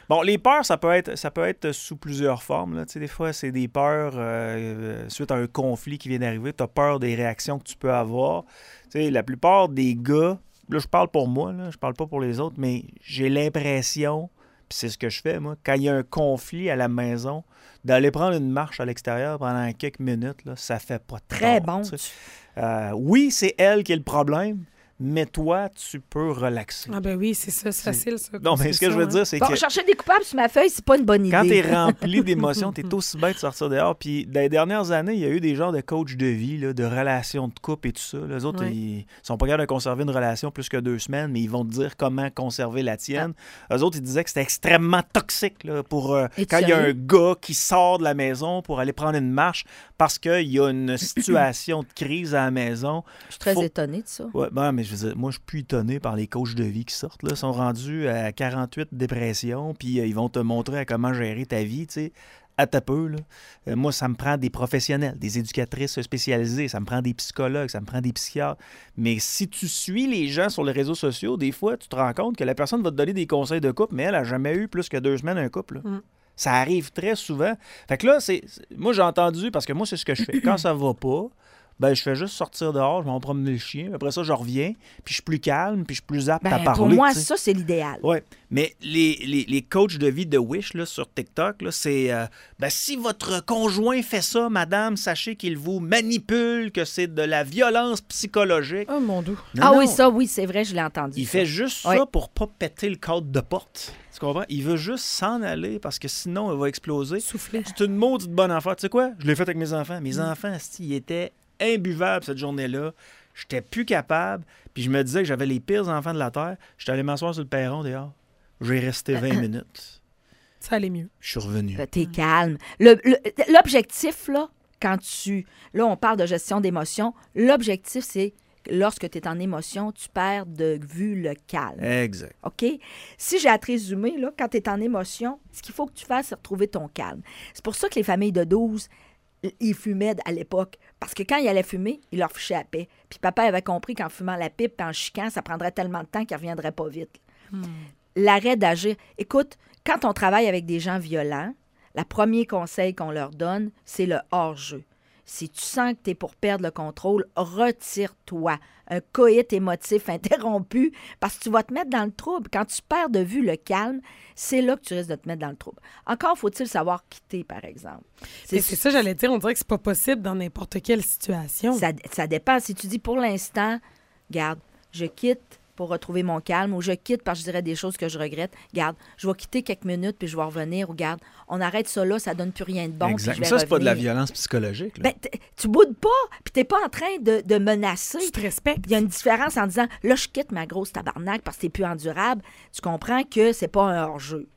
Bon, les peurs, ça peut être, ça peut être sous plusieurs formes. Là. Tu sais, des fois, c'est des peurs euh, suite à un conflit qui vient d'arriver. Tu as peur des réactions que tu peux avoir. Tu sais, la plupart des gars, là, je parle pour moi, là, je parle pas pour les autres, mais j'ai l'impression, puis c'est ce que je fais, moi, quand il y a un conflit à la maison, d'aller prendre une marche à l'extérieur pendant quelques minutes, là, ça fait pas Très tort, bon. tu sais. Euh, oui, c'est elle qui est le problème, mais toi, tu peux relaxer. Ah ben oui, c'est ça, c'est facile, ça. Non, mais ce que je veux dire, c'est Bon, que chercher des coupables sur ma feuille, c'est pas une bonne idée. quand tu es rempli d'émotions, tu es aussi bête de sortir dehors. Puis dans les dernières années, il y a eu des genres de coachs de vie, là, de relations de couple et tout ça. Les autres, Ouais. ils sont pas capables de conserver une relation plus que deux semaines, mais ils vont te dire comment conserver la tienne. Eux autres, ils disaient que c'était extrêmement toxique là, pour euh, Es-tu quand il y a un sérieux? gars qui sort de la maison pour aller prendre une marche parce qu'il y a une situation de crise à la maison. Je suis très Faut- étonnée de ça. Ouais, ben, mais je veux dire, moi, je suis plus étonné par les coachs de vie qui sortent. Là. Ils sont rendus à quarante-huit dépressions, puis euh, ils vont te montrer à comment gérer ta vie, tu sais, à ta peu. Là. Euh, moi, ça me prend des professionnels, des éducatrices spécialisées, ça me prend des psychologues, ça me prend des psychiatres. Mais si tu suis les gens sur les réseaux sociaux, des fois, tu te rends compte que la personne va te donner des conseils de couple, mais elle n'a jamais eu plus que deux semaines un couple. Là. Mm. Ça arrive très souvent. Fait que là, c'est, c'est- moi, j'ai entendu, parce que moi, c'est ce que je fais. Quand ça va pas, ben, je fais juste sortir dehors, je vais en promener le chien. Après ça, je reviens, puis je suis plus calme, puis je suis plus apte à Ben, parler. pour moi, tu sais. ça, c'est l'idéal. Oui, mais les, les, les coachs de vie de Wish là, sur TikTok, là, c'est euh, ben, si votre conjoint fait ça, madame, sachez qu'il vous manipule, que c'est de la violence psychologique. Oh mon Dieu. Non, ah non, oui, ça, oui, c'est vrai, je l'ai entendu. il ça. fait juste Oui. ça pour pas péter le cadre de porte. Tu comprends? Il veut juste s'en aller parce que sinon, il va exploser. Souffler. C'est une maudite bonne affaire. Tu sais quoi? Je l'ai fait avec mes enfants. Mm. Mes enfants, asti, ils étaient imbuvables cette journée-là. J'étais plus capable. Puis je me disais que j'avais les pires enfants de la Terre. J'étais allé m'asseoir sur le perron dehors. J'ai resté vingt minutes. Ça allait mieux. Je suis revenu. Ben, t'es calme. Le- le- L'objectif, là, quand tu... Là, on parle de gestion d'émotions. L'objectif, c'est lorsque tu es en émotion, tu perds de vue le calme. Exact. OK? Si j'ai à te résumer, là, quand tu es en émotion, ce qu'il faut que tu fasses, c'est retrouver ton calme. C'est pour ça que les familles de douze, ils fumaient à l'époque. Parce que quand ils allaient fumer, ils leur fichaient la paix. Puis papa avait compris qu'en fumant la pipe et en chiquant, ça prendrait tellement de temps qu'ils ne reviendraient pas vite. L'arrêt d'agir. Écoute, quand on travaille avec des gens violents, le premier conseil qu'on leur donne, c'est le hors-jeu. Si tu sens que tu es pour perdre le contrôle, retire-toi. Un coït émotif interrompu, parce que tu vas te mettre dans le trouble. Quand tu perds de vue le calme, c'est là que tu risques de te mettre dans le trouble. Encore faut-il savoir quitter, par exemple. C'est c'est ça, j'allais dire. On dirait que c'est pas possible dans n'importe quelle situation. Ça, ça dépend. Si tu dis pour l'instant, garde, je quitte pour retrouver mon calme, ou je quitte parce que je dirais des choses que je regrette. Garde, je vais quitter quelques minutes puis je vais revenir, ou garde, on arrête ça là, ça donne plus rien de bon. Exact. puis Mais je vais ça, c'est pas de la revenir. violence psychologique. Là. Ben, t- tu boudes pas, puis t'es pas en train de, de menacer. Tu te respectes. Il y a une différence en disant, là, je quitte ma grosse tabarnak parce que t'es plus endurable. Tu comprends que c'est pas un hors-jeu.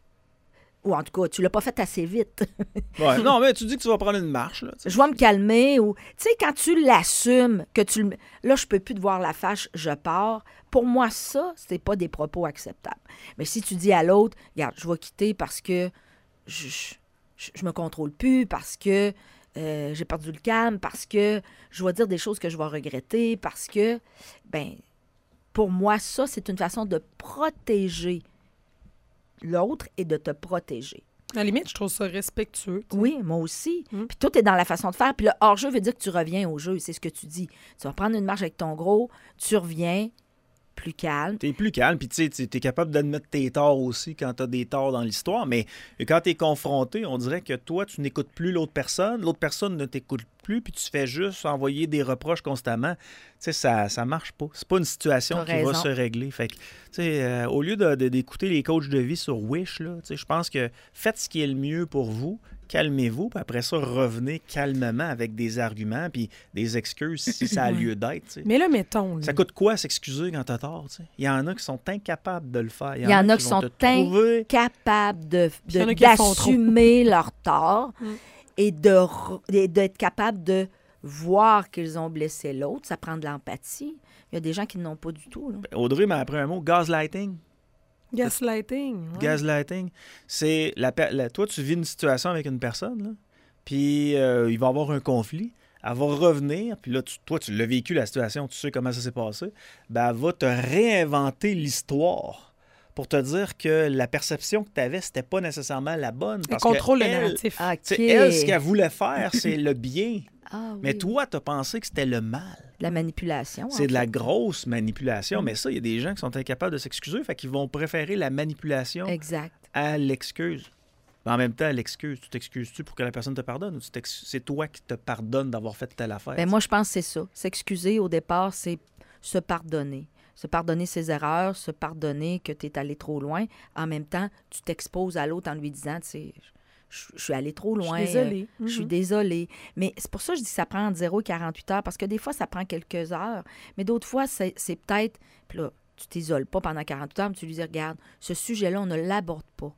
Ou en tout cas, tu l'as pas fait assez vite. Ouais. Non, mais tu dis que tu vas prendre une marche. Là, tu sais. Je vais me calmer. Ou, tu sais, quand tu l'assumes, que tu le- là, je peux plus te voir la fâche, je pars. Pour moi, ça, c'est pas des propos acceptables. Mais si tu dis à l'autre, regarde, je vais quitter parce que je, je, je me contrôle plus, parce que euh, j'ai perdu le calme, parce que je vais dire des choses que je vais regretter, parce que, ben, pour moi, ça, c'est une façon de protéger l'autre et de te protéger. À la limite, je trouve ça respectueux. tu sais. Oui, moi aussi. Mm. Puis tout est dans la façon de faire. Puis le hors-jeu veut dire que tu reviens au jeu. C'est ce que tu dis. Tu vas prendre une marche avec ton gros, tu reviens plus calme. T'es plus calme, puis tu sais, t'es capable d'admettre tes torts aussi quand t'as des torts dans l'histoire, mais quand t'es confronté, on dirait que toi, tu n'écoutes plus l'autre personne, l'autre personne ne t'écoute plus, puis tu fais juste envoyer des reproches constamment. Tu sais, ça, ça marche pas. C'est pas une situation T'as qui va raison. se régler. Fait que, tu sais, euh, au lieu de- de- d'écouter les coachs de vie sur Wish, là, tu sais, je pense que faites ce qui est le mieux pour vous, calmez-vous, puis après ça, revenez calmement avec des arguments, puis des excuses si ça a lieu d'être, tu sais. Mais là, mettons. là, Ça coûte quoi s'excuser quand t'as tort? Tu sais? Il y en a qui sont incapables de le faire. Il y en a qui vont sont te trouver- Capables de, il y en de- a qui le font trop. d'assumer leur tort Mm. et de re- et d'être capable de voir qu'ils ont blessé l'autre. Ça prend de l'empathie. Il y a des gens qui n'ont pas du tout. Là. Audrey m'a appris un mot, gaslighting. Gaslighting. ouais. Gaslighting, c'est la, per- la- toi, tu vis une situation avec une personne, là, puis euh, il va y avoir un conflit. Elle va revenir, puis là, tu- toi, tu l'as vécu, la situation, tu sais comment ça s'est passé. Ben, elle va te réinventer l'histoire pour te dire que la perception que tu avais, c'était pas nécessairement la bonne. Elle contrôle le elle, narratif. OK. tu sais, elle, ce qu'elle voulait faire, c'est le bien. Ah, oui. Mais toi, tu as pensé que c'était le mal. La manipulation. C'est en de la fait. grosse manipulation. Mm. Mais ça, il y a des gens qui sont incapables de s'excuser, fait qu'ils vont préférer la manipulation Exact. à l'excuse. Mais en même temps, l'excuse, tu t'excuses-tu pour que la personne te pardonne ou tu t'ex- c'est toi qui te pardonne d'avoir fait telle affaire? Ben, moi, je pense que c'est ça. S'excuser au départ, c'est se pardonner. Se pardonner ses erreurs, se pardonner que tu es allé trop loin. En même temps, tu t'exposes à l'autre en lui disant, tu sais, je je suis allé trop loin. Je suis désolée. euh, Je suis Mhm. désolée. Mais c'est pour ça que je dis que ça prend entre zéro et quarante-huit heures, parce que des fois, ça prend quelques heures. Mais d'autres fois, c'est c'est peut-être... Puis là, tu t'isoles pas pendant quarante-huit heures, mais tu lui dis, regarde, ce sujet-là, on ne l'aborde pas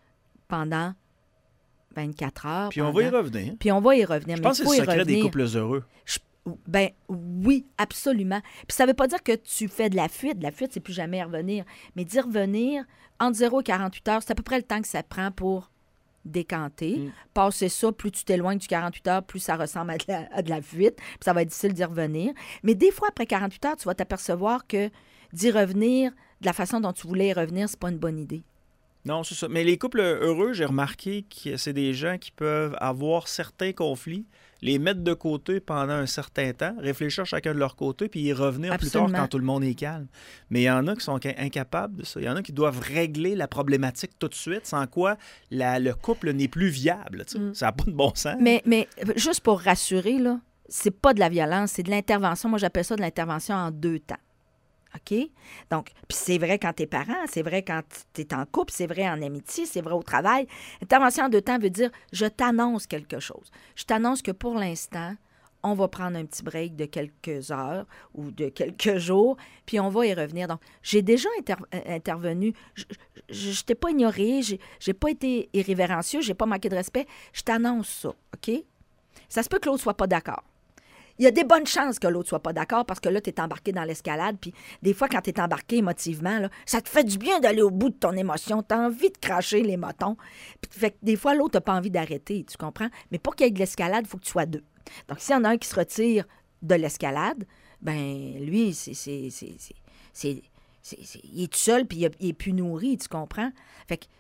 pendant vingt-quatre heures. Puis on va y pendant- revenir. Puis on va y revenir. Je mais pense que il faut c'est y le secret des revenir. couples heureux. Je- Ben oui, absolument. Puis ça veut pas dire que tu fais de la fuite. De la fuite, c'est plus jamais revenir. Mais d'y revenir, entre zéro et quarante-huit heures, c'est à peu près le temps que ça prend pour décanter. Mm. Passer ça, plus tu t'éloignes du quarante-huit heures, plus ça ressemble à de la, à de la fuite. Puis ça va être difficile d'y revenir. Mais des fois, après quarante-huit heures, tu vas t'apercevoir que d'y revenir de la façon dont tu voulais y revenir, c'est pas une bonne idée. Non, c'est ça. Mais les couples heureux, j'ai remarqué que c'est des gens qui peuvent avoir certains conflits, les mettre de côté pendant un certain temps, réfléchir chacun de leur côté, puis y revenir Absolument. plus tard quand tout le monde est calme. Mais il y en a qui sont incapables de ça. Il y en a qui doivent régler la problématique tout de suite, sans quoi la- le couple n'est plus viable. Tu sais. Mm. Ça n'a pas de bon sens. Mais, mais euh, juste pour rassurer, là, c'est pas de la violence, c'est de l'intervention. Moi, j'appelle ça de l'intervention en deux temps. OK? Donc, puis c'est vrai quand t'es parent, c'est vrai quand t'es en couple, c'est vrai en amitié, c'est vrai au travail. Intervention en deux temps veut dire je t'annonce quelque chose. Je t'annonce que pour l'instant, on va prendre un petit break de quelques heures ou de quelques jours, puis on va y revenir. Donc, j'ai déjà inter- euh, intervenu. Je ne t'ai pas ignoré, j'ai j'ai pas été irrévérencieux, j'ai pas manqué de respect. Je t'annonce ça, OK? Ça se peut que l'autre soit pas d'accord. Il y a des bonnes chances que l'autre soit pas d'accord parce que là, tu es embarqué dans l'escalade. Puis des fois, quand tu es embarqué émotivement, là, ça te fait du bien d'aller au bout de ton émotion. Tu as envie de cracher les motons. Puis fait que des fois, l'autre n'a pas envie d'arrêter, tu comprends? Mais pour qu'il y ait de l'escalade, il faut que tu sois deux. Donc, s'il y en a un qui se retire de l'escalade, ben lui, c'est... c'est, c'est, c'est, c'est, c'est, c'est il est tout seul puis il a- il est plus nourri, tu comprends? Fait que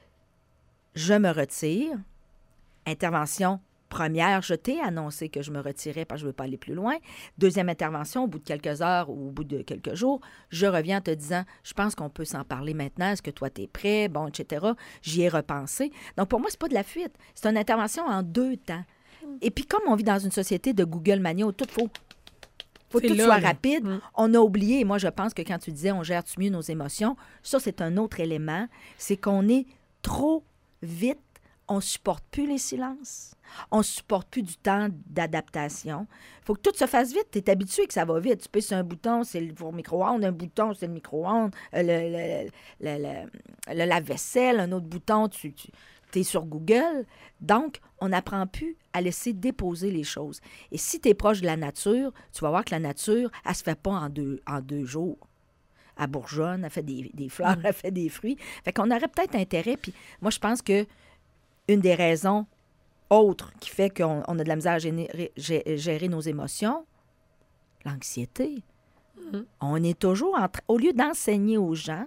je me retire. Intervention première, je t'ai annoncé que je me retirais parce que je ne veux pas aller plus loin. Deuxième intervention, au bout de quelques heures ou au bout de quelques jours, je reviens en te disant, je pense qu'on peut s'en parler maintenant. Est-ce que toi, tu es prêt? Bon, et cetera. J'y ai repensé. Donc, pour moi, c'est pas de la fuite. C'est une intervention en deux temps. Et puis, comme on vit dans une société de Google Mania où tout faut, faut que C'est tout là, soit là. rapide, Mm. on a oublié, et moi, je pense que quand tu disais on gère-tu mieux nos émotions, ça, c'est un autre élément, c'est qu'on est trop vite, on ne supporte plus les silences, on ne supporte plus du temps d'adaptation. Il faut que tout se fasse vite. Tu es habitué que ça va vite. Tu pèses sur un bouton, c'est le four micro-ondes, un bouton, c'est le micro-ondes, euh, le, le, le, le- le lave-vaisselle, un autre bouton, tu, tu es sur Google. Donc, on n'apprend plus à laisser déposer les choses. Et si tu es proche de la nature, tu vas voir que la nature, elle ne se fait pas en deux, en deux jours. Elle bourgeonne, elle fait des, des fleurs, elle fait des fruits. Fait qu'on aurait peut-être intérêt. Puis moi, je pense que une des raisons autres qui fait qu'on on a de la misère à générer- gé- gérer nos émotions, l'anxiété. Mhm. On est toujours en train... Au lieu d'enseigner aux gens,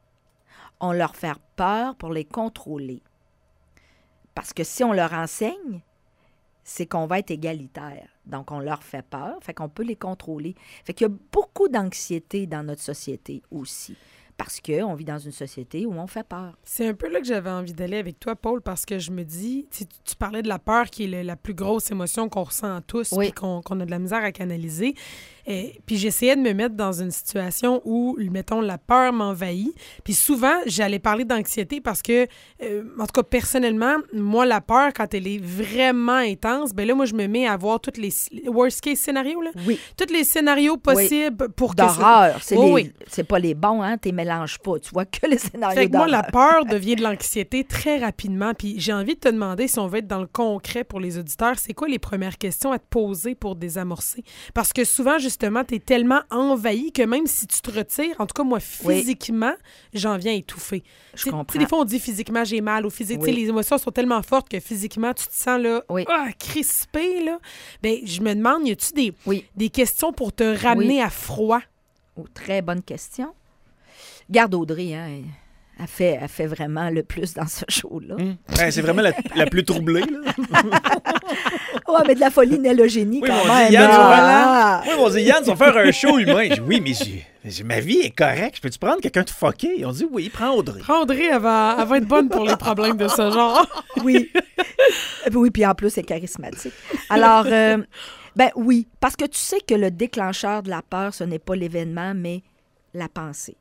on leur fait peur pour les contrôler. Parce que si on leur enseigne, c'est qu'on va être égalitaire. Donc, on leur fait peur, fait qu'on peut les contrôler. Fait qu'il y a beaucoup d'anxiété dans notre société aussi. Parce qu'on vit dans une société où on fait peur. C'est un peu là que j'avais envie d'aller avec toi, Paul, parce que je me dis, tu, tu parlais de la peur qui est le- la plus grosse émotion qu'on ressent tous, Oui. puis qu'on, qu'on a de la misère à canaliser. Et, puis j'essayais de me mettre dans une situation où, mettons, la peur m'envahit. Puis souvent, j'allais parler d'anxiété parce que, euh, en tout cas, personnellement, moi, la peur, quand elle est vraiment intense, ben là, moi, je me mets à voir tous les worst-case scénarios, là. Oui. Tous les scénarios possibles pour que ça... D'horreur. C'est Oh, les- oui. c'est pas les bons, hein? Tu les mélanges pas. Tu vois que les scénarios Fait que moi, d'horreur. la peur devient de l'anxiété très rapidement. Puis j'ai envie de te demander, si on veut être dans le concret pour les auditeurs, c'est quoi les premières questions à te poser pour désamorcer? Parce que souvent, justement, tu es tellement envahi que même si tu te retires, en tout cas, moi, Oui. physiquement, j'en viens étouffé. Je Tu sais, comprends. tu sais, des fois, on dit physiquement, j'ai mal, ou physiquement, Oui. les émotions sont tellement fortes que physiquement, tu te sens là, Oui. ah, crispé. Là. Ben, je me demande, y a-tu des, Oui. des questions pour te ramener Oui. à froid? Oh, très bonne question. Garde Audrey, hein? Elle fait, elle fait vraiment le plus dans ce show-là. Hum. Ouais, c'est vraiment la, la plus troublée. Là. Ouais, mais de la folie nellogénie Oui, quand on même. dit Yann, là. oui, on dit Yann, tu vas faire un show humain. Je dis, oui, mais j'ai, j'ai- ma vie est correcte. Peux-tu prendre quelqu'un de fucké? Ils ont dit, oui, prends Audrey. Prends Audrey, elle va, elle va être bonne pour les problèmes de ce genre. Oui. Oui, puis en plus, c'est charismatique. Alors, euh, ben oui, parce que tu sais que le déclencheur de la peur, ce n'est pas l'événement, mais la pensée.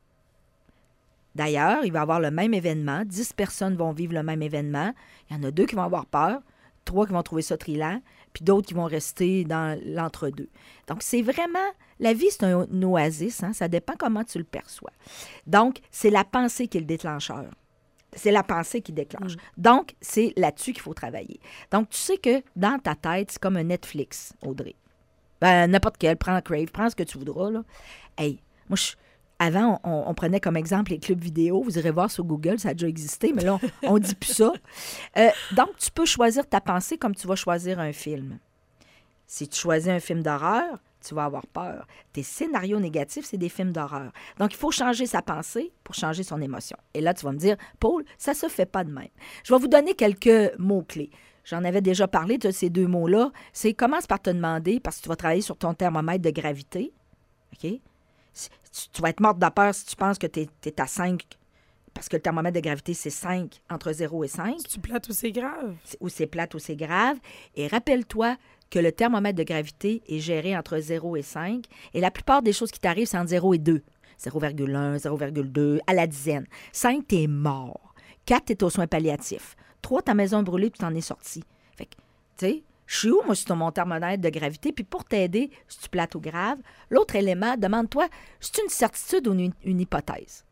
D'ailleurs, il va y avoir le même événement. Dix personnes vont vivre le même événement. Il y en a deux qui vont avoir peur, trois qui vont trouver ça trillant, puis d'autres qui vont rester dans l'entre-deux. Donc, c'est vraiment... La vie, c'est un, un oasis, hein? Ça dépend comment tu le perçois. Donc, c'est la pensée qui est le déclencheur. C'est la pensée qui déclenche. Donc, c'est là-dessus qu'il faut travailler. Donc, tu sais que dans ta tête, c'est comme un Netflix, Audrey. Ben, n'importe quel, prends Crave, prends ce que tu voudras, là. Hey, moi, je... Avant, on, on prenait comme exemple les clubs vidéo. Vous irez voir sur Google, ça a déjà existé, mais là, on ne dit plus ça. Euh, donc, tu peux choisir ta pensée comme tu vas choisir un film. Si tu choisis un film d'horreur, tu vas avoir peur. Tes scénarios négatifs, c'est des films d'horreur. Donc, il faut changer sa pensée pour changer son émotion. Et là, tu vas me dire, Paul, ça se fait pas de même. Je vais vous donner quelques mots-clés. J'en avais déjà parlé de ces deux mots-là. C'est commence par te demander, parce que tu vas travailler sur ton thermomètre de gravité. OK? Tu, tu vas être morte de peur si tu penses que tu es à cinq, parce que le thermomètre de gravité, c'est cinq, entre zéro et cinq. Tu plates ou c'est grave? Ou c'est plate ou c'est grave. Et rappelle-toi que le thermomètre de gravité est géré entre zéro et cinq. Et la plupart des choses qui t'arrivent, c'est entre zéro et deux. zéro virgule un, zéro virgule deux, à la dizaine. cinq, t'es mort. quatre, t'es aux soins palliatifs. trois, ta maison brûlée, puis t'en es sorti. Fait que, tu sais... Je suis où, moi, sur mon thermomètre de gravité? Puis pour t'aider, si tu plates ou grave, l'autre élément, demande-toi, c'est une certitude ou une, une hypothèse?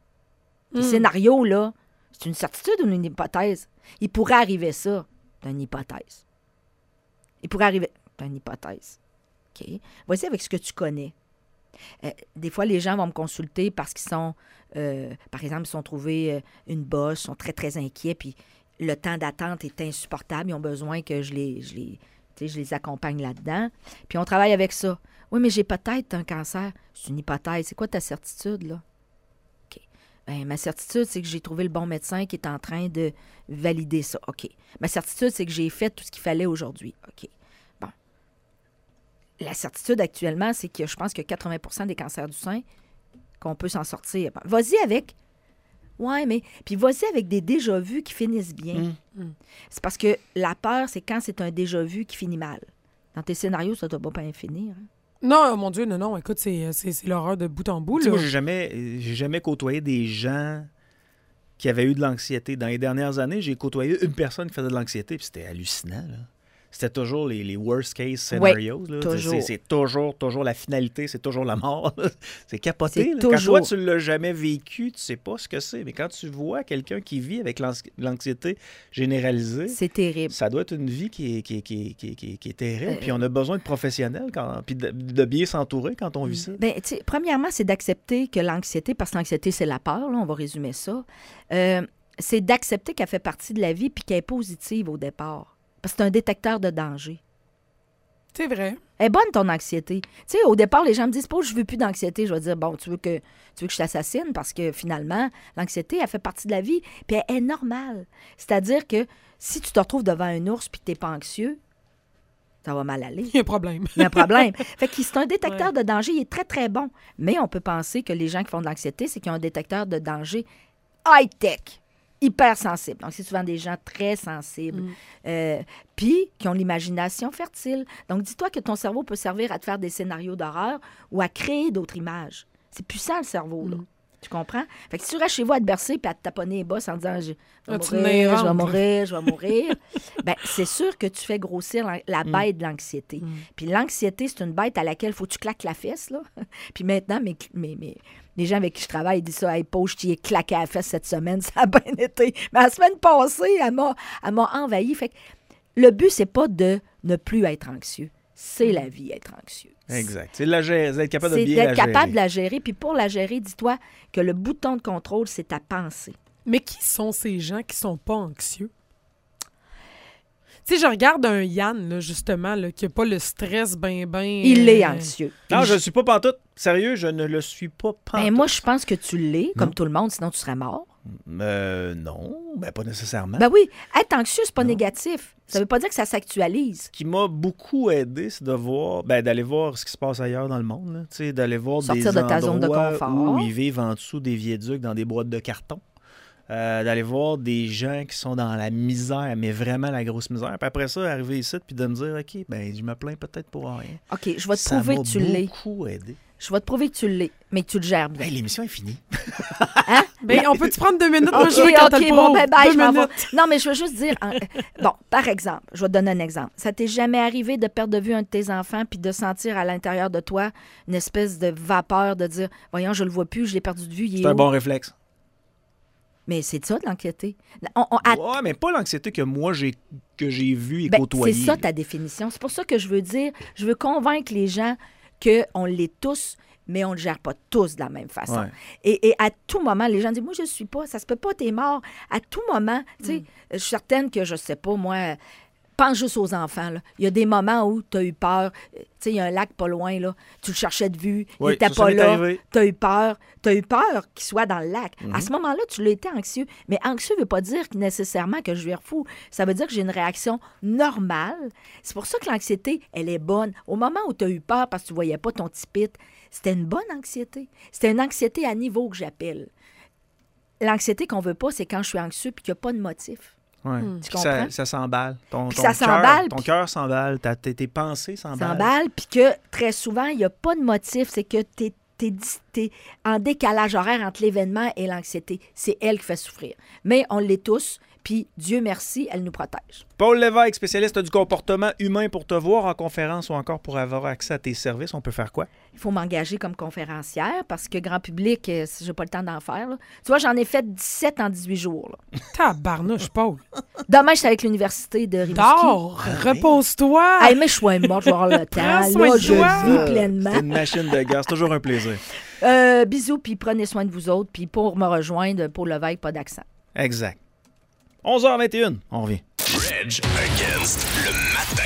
Le Mm. scénario, scénario, là, c'est une certitude ou une hypothèse? Il pourrait arriver ça. C'est une hypothèse. Il pourrait arriver... C'est une hypothèse. OK? Voici avec ce que tu connais. Euh, des fois, les gens vont me consulter parce qu'ils sont... Euh, par exemple, ils sont trouvés euh, une bosse, sont très, très inquiets, puis... Le temps d'attente est insupportable. Ils ont besoin que je les, je les, tu sais, je les accompagne là-dedans. Puis on travaille avec ça. Oui, mais j'ai peut-être un cancer. C'est une hypothèse. C'est quoi ta certitude, là? OK. Bien, ma certitude, c'est que j'ai trouvé le bon médecin qui est en train de valider ça. OK. Ma certitude, c'est que j'ai fait tout ce qu'il fallait aujourd'hui. OK. Bon. La certitude actuellement, c'est que je pense que quatre-vingts pour cent des cancers du sein, qu'on peut s'en sortir. Bon, vas-y avec... Oui, mais puis vas-y avec des déjà-vus qui finissent bien. Mm. Mm. C'est parce que la peur, c'est quand c'est un déjà-vu qui finit mal. Dans tes scénarios, ça ne doit pas bien finir. Hein? Non, oh mon Dieu, non, non. Écoute, c'est, c'est, c'est l'horreur de bout en bout. Tu sais, Là. moi, j'ai jamais, j'ai jamais côtoyé des gens qui avaient eu de l'anxiété. Dans les dernières années, j'ai côtoyé une personne qui faisait de l'anxiété, puis c'était hallucinant, là. C'était toujours les, les worst case scenarios. Oui, là. toujours. C'est, c'est toujours, toujours la finalité, c'est toujours la mort. Là. C'est capoté. C'est Là. toujours. Quand toi, tu ne l'as jamais vécu, tu sais pas ce que c'est. Mais quand tu vois quelqu'un qui vit avec l'anxiété généralisée, C'est terrible. ça doit être une vie qui est, qui est, qui est, qui est, qui est, qui est terrible. Euh... Puis on a besoin de professionnels, quand, puis de, de bien s'entourer quand on vit ça. Bien, tu sais, premièrement, c'est d'accepter que l'anxiété, parce que l'anxiété, c'est la peur, là, on va résumer ça, euh, c'est d'accepter qu'elle fait partie de la vie puis qu'elle est positive au départ. Parce que c'est un détecteur de danger. C'est vrai. Elle est bonne, ton anxiété. Tu sais, au départ, les gens me disent pas, je veux plus d'anxiété. Je vais dire, bon, tu veux que, tu veux que je t'assassine? Parce que finalement, l'anxiété, elle fait partie de la vie, puis elle est normale. C'est-à-dire que si tu te retrouves devant un ours puis que tu n'es pas anxieux, ça va mal aller. Il y a un problème. Il y a un problème. Fait que c'est un détecteur ouais. de danger, il est très, très bon. Mais on peut penser que les gens qui font de l'anxiété, c'est qu'ils ont un détecteur de danger high-tech. Hyper sensible. Donc, c'est souvent des gens très sensibles. Mm. Euh, puis, qui ont l'imagination fertile. Donc, dis-toi que ton cerveau peut servir à te faire des scénarios d'horreur ou à créer d'autres images. C'est puissant, le cerveau, là. Mm. Tu comprends? Fait que si tu restes chez vous à te bercer puis à te taponner les bosses en disant « Je vais ah, mourir, je vais mourir, je vais mourir », bien, c'est sûr que tu fais grossir la, la mm. bête de l'anxiété. Mm. Puis l'anxiété, c'est une bête à laquelle il faut que tu claques la fesse, là. Puis maintenant, mes, mes, mes, les gens avec qui je travaille disent ça « Hey, Paul, je t'y ai claqué la fesse cette semaine, ça a bien été. » Mais la semaine passée, elle m'a, elle m'a envahi. Fait que le but, c'est pas de ne plus être anxieux. C'est la vie, être anxieux. Exact. C'est de la gérer, d'être capable c'est de bien la gérer. C'est d'être capable de la gérer. Puis pour la gérer, dis-toi que le bouton de contrôle, c'est ta pensée. Mais qui sont ces gens qui sont pas anxieux? Tu Tu sais, je regarde un Yann, là, justement, là, qui n'a pas le stress ben ben... Il est anxieux. Non, Et je ne suis pas pantoute. Sérieux, je ne le suis pas pantoute. Ben, moi, je pense que tu l'es, comme Non. tout le monde, sinon tu serais mort. Euh, non, ben pas nécessairement. Ben oui, être anxieux, c'est pas Non. négatif. Ça veut pas dire que ça s'actualise. Ce qui m'a beaucoup aidé, c'est de voir, ben, d'aller voir ce qui se passe ailleurs dans le monde. Là. Tu sais, d'aller voir Sortir des de ta zone de endroits confort. où ils vivent en dessous des viaducs dans des boîtes de carton. Euh, d'aller voir des gens qui sont dans la misère, mais vraiment la grosse misère. Puis après ça, arriver ici puis de me dire, OK, ben je me plains peut-être pour rien. OK, je vais te Ça prouver m'a que tu l'es. beaucoup aidé. Je vais te prouver que tu l'es, mais que tu le gères bien. Hey, l'émission est finie. Hein? Ben, on peut-tu prendre deux minutes? Moi, OK, je veux quand OK, elle bon, ben bye, deux je m'en vais. minutes. Non, mais je veux juste dire... en- Bon, par exemple, je vais te donner un exemple. Ça t'est jamais arrivé de perdre de vue un de tes enfants puis de sentir à l'intérieur de toi une espèce de vapeur de dire « Voyons, je le vois plus, je l'ai perdu de vue, il est C'est un où? bon réflexe. Mais c'est ça, de l'anxiété. On, on- à- Ouais, mais pas l'anxiété que moi, j'ai que j'ai vue et ben, côtoyée. c'est ça ta définition. C'est pour ça que je veux dire, je veux convaincre les gens qu'on l'est tous, mais on ne le gère pas tous de la même façon. Ouais. Et, et à tout moment, les gens disent, moi, je ne suis pas, ça se peut pas, t'es mort. À tout moment, tu sais, je suis certaine que, je sais pas, moi, pense juste aux enfants, là. Il y a des moments où tu as eu peur. Tu sais, il y a un lac pas loin, là. Tu le cherchais de vue, Oui, il n'était ça, ça pas m'est là. arrivé. Tu as eu peur. Tu as eu peur qu'il soit dans le lac. Mhm. À ce moment-là, tu l'as été anxieux. Mais anxieux ne veut pas dire que nécessairement que je vais fou. Ça veut dire que j'ai une réaction normale. C'est pour ça que l'anxiété, elle est bonne. Au moment où tu as eu peur parce que tu ne voyais pas ton petit pit, c'était une bonne anxiété. C'était une anxiété à niveau que j'appelle. L'anxiété qu'on veut pas, c'est quand je suis anxieux et qu'il n'y a pas de motif. Ouais. Tu Puis ça, comprends? ça s'emballe. Ton, Puis ton ça cœur- s'emballe, Ton puis- cœur s'emballe. ta- Tes, tes pensées s'emballent. S'emballe, puis que très souvent, il n'y a pas de motif. C'est que tu es en décalage horaire entre l'événement et l'anxiété. C'est elle qui fait souffrir. Mais on l'est tous, puis Dieu merci, elle nous protège. Paul Lévesque, spécialiste du comportement humain, pour te voir en conférence ou encore pour avoir accès à tes services, on peut faire quoi? Il faut m'engager comme conférencière parce que grand public, euh, si j'ai pas le temps d'en faire. Là. Tu vois, j'en ai fait dix-sept en dix-huit jours. Là. Tabarnouche, Paul. Demain, je suis avec l'Université de Rimouski. Dors, repose-toi. Hey, mais je suis morte, je vais avoir le temps. Prends soin Là, de je toi. vis pleinement. C'est une machine de gaz. C'est toujours un plaisir. Euh, bisous, puis prenez soin de vous autres. Puis pour me rejoindre, pour le Lévesque, pas d'accent. Exact. onze heures vingt et une, on revient. Reg against le matin.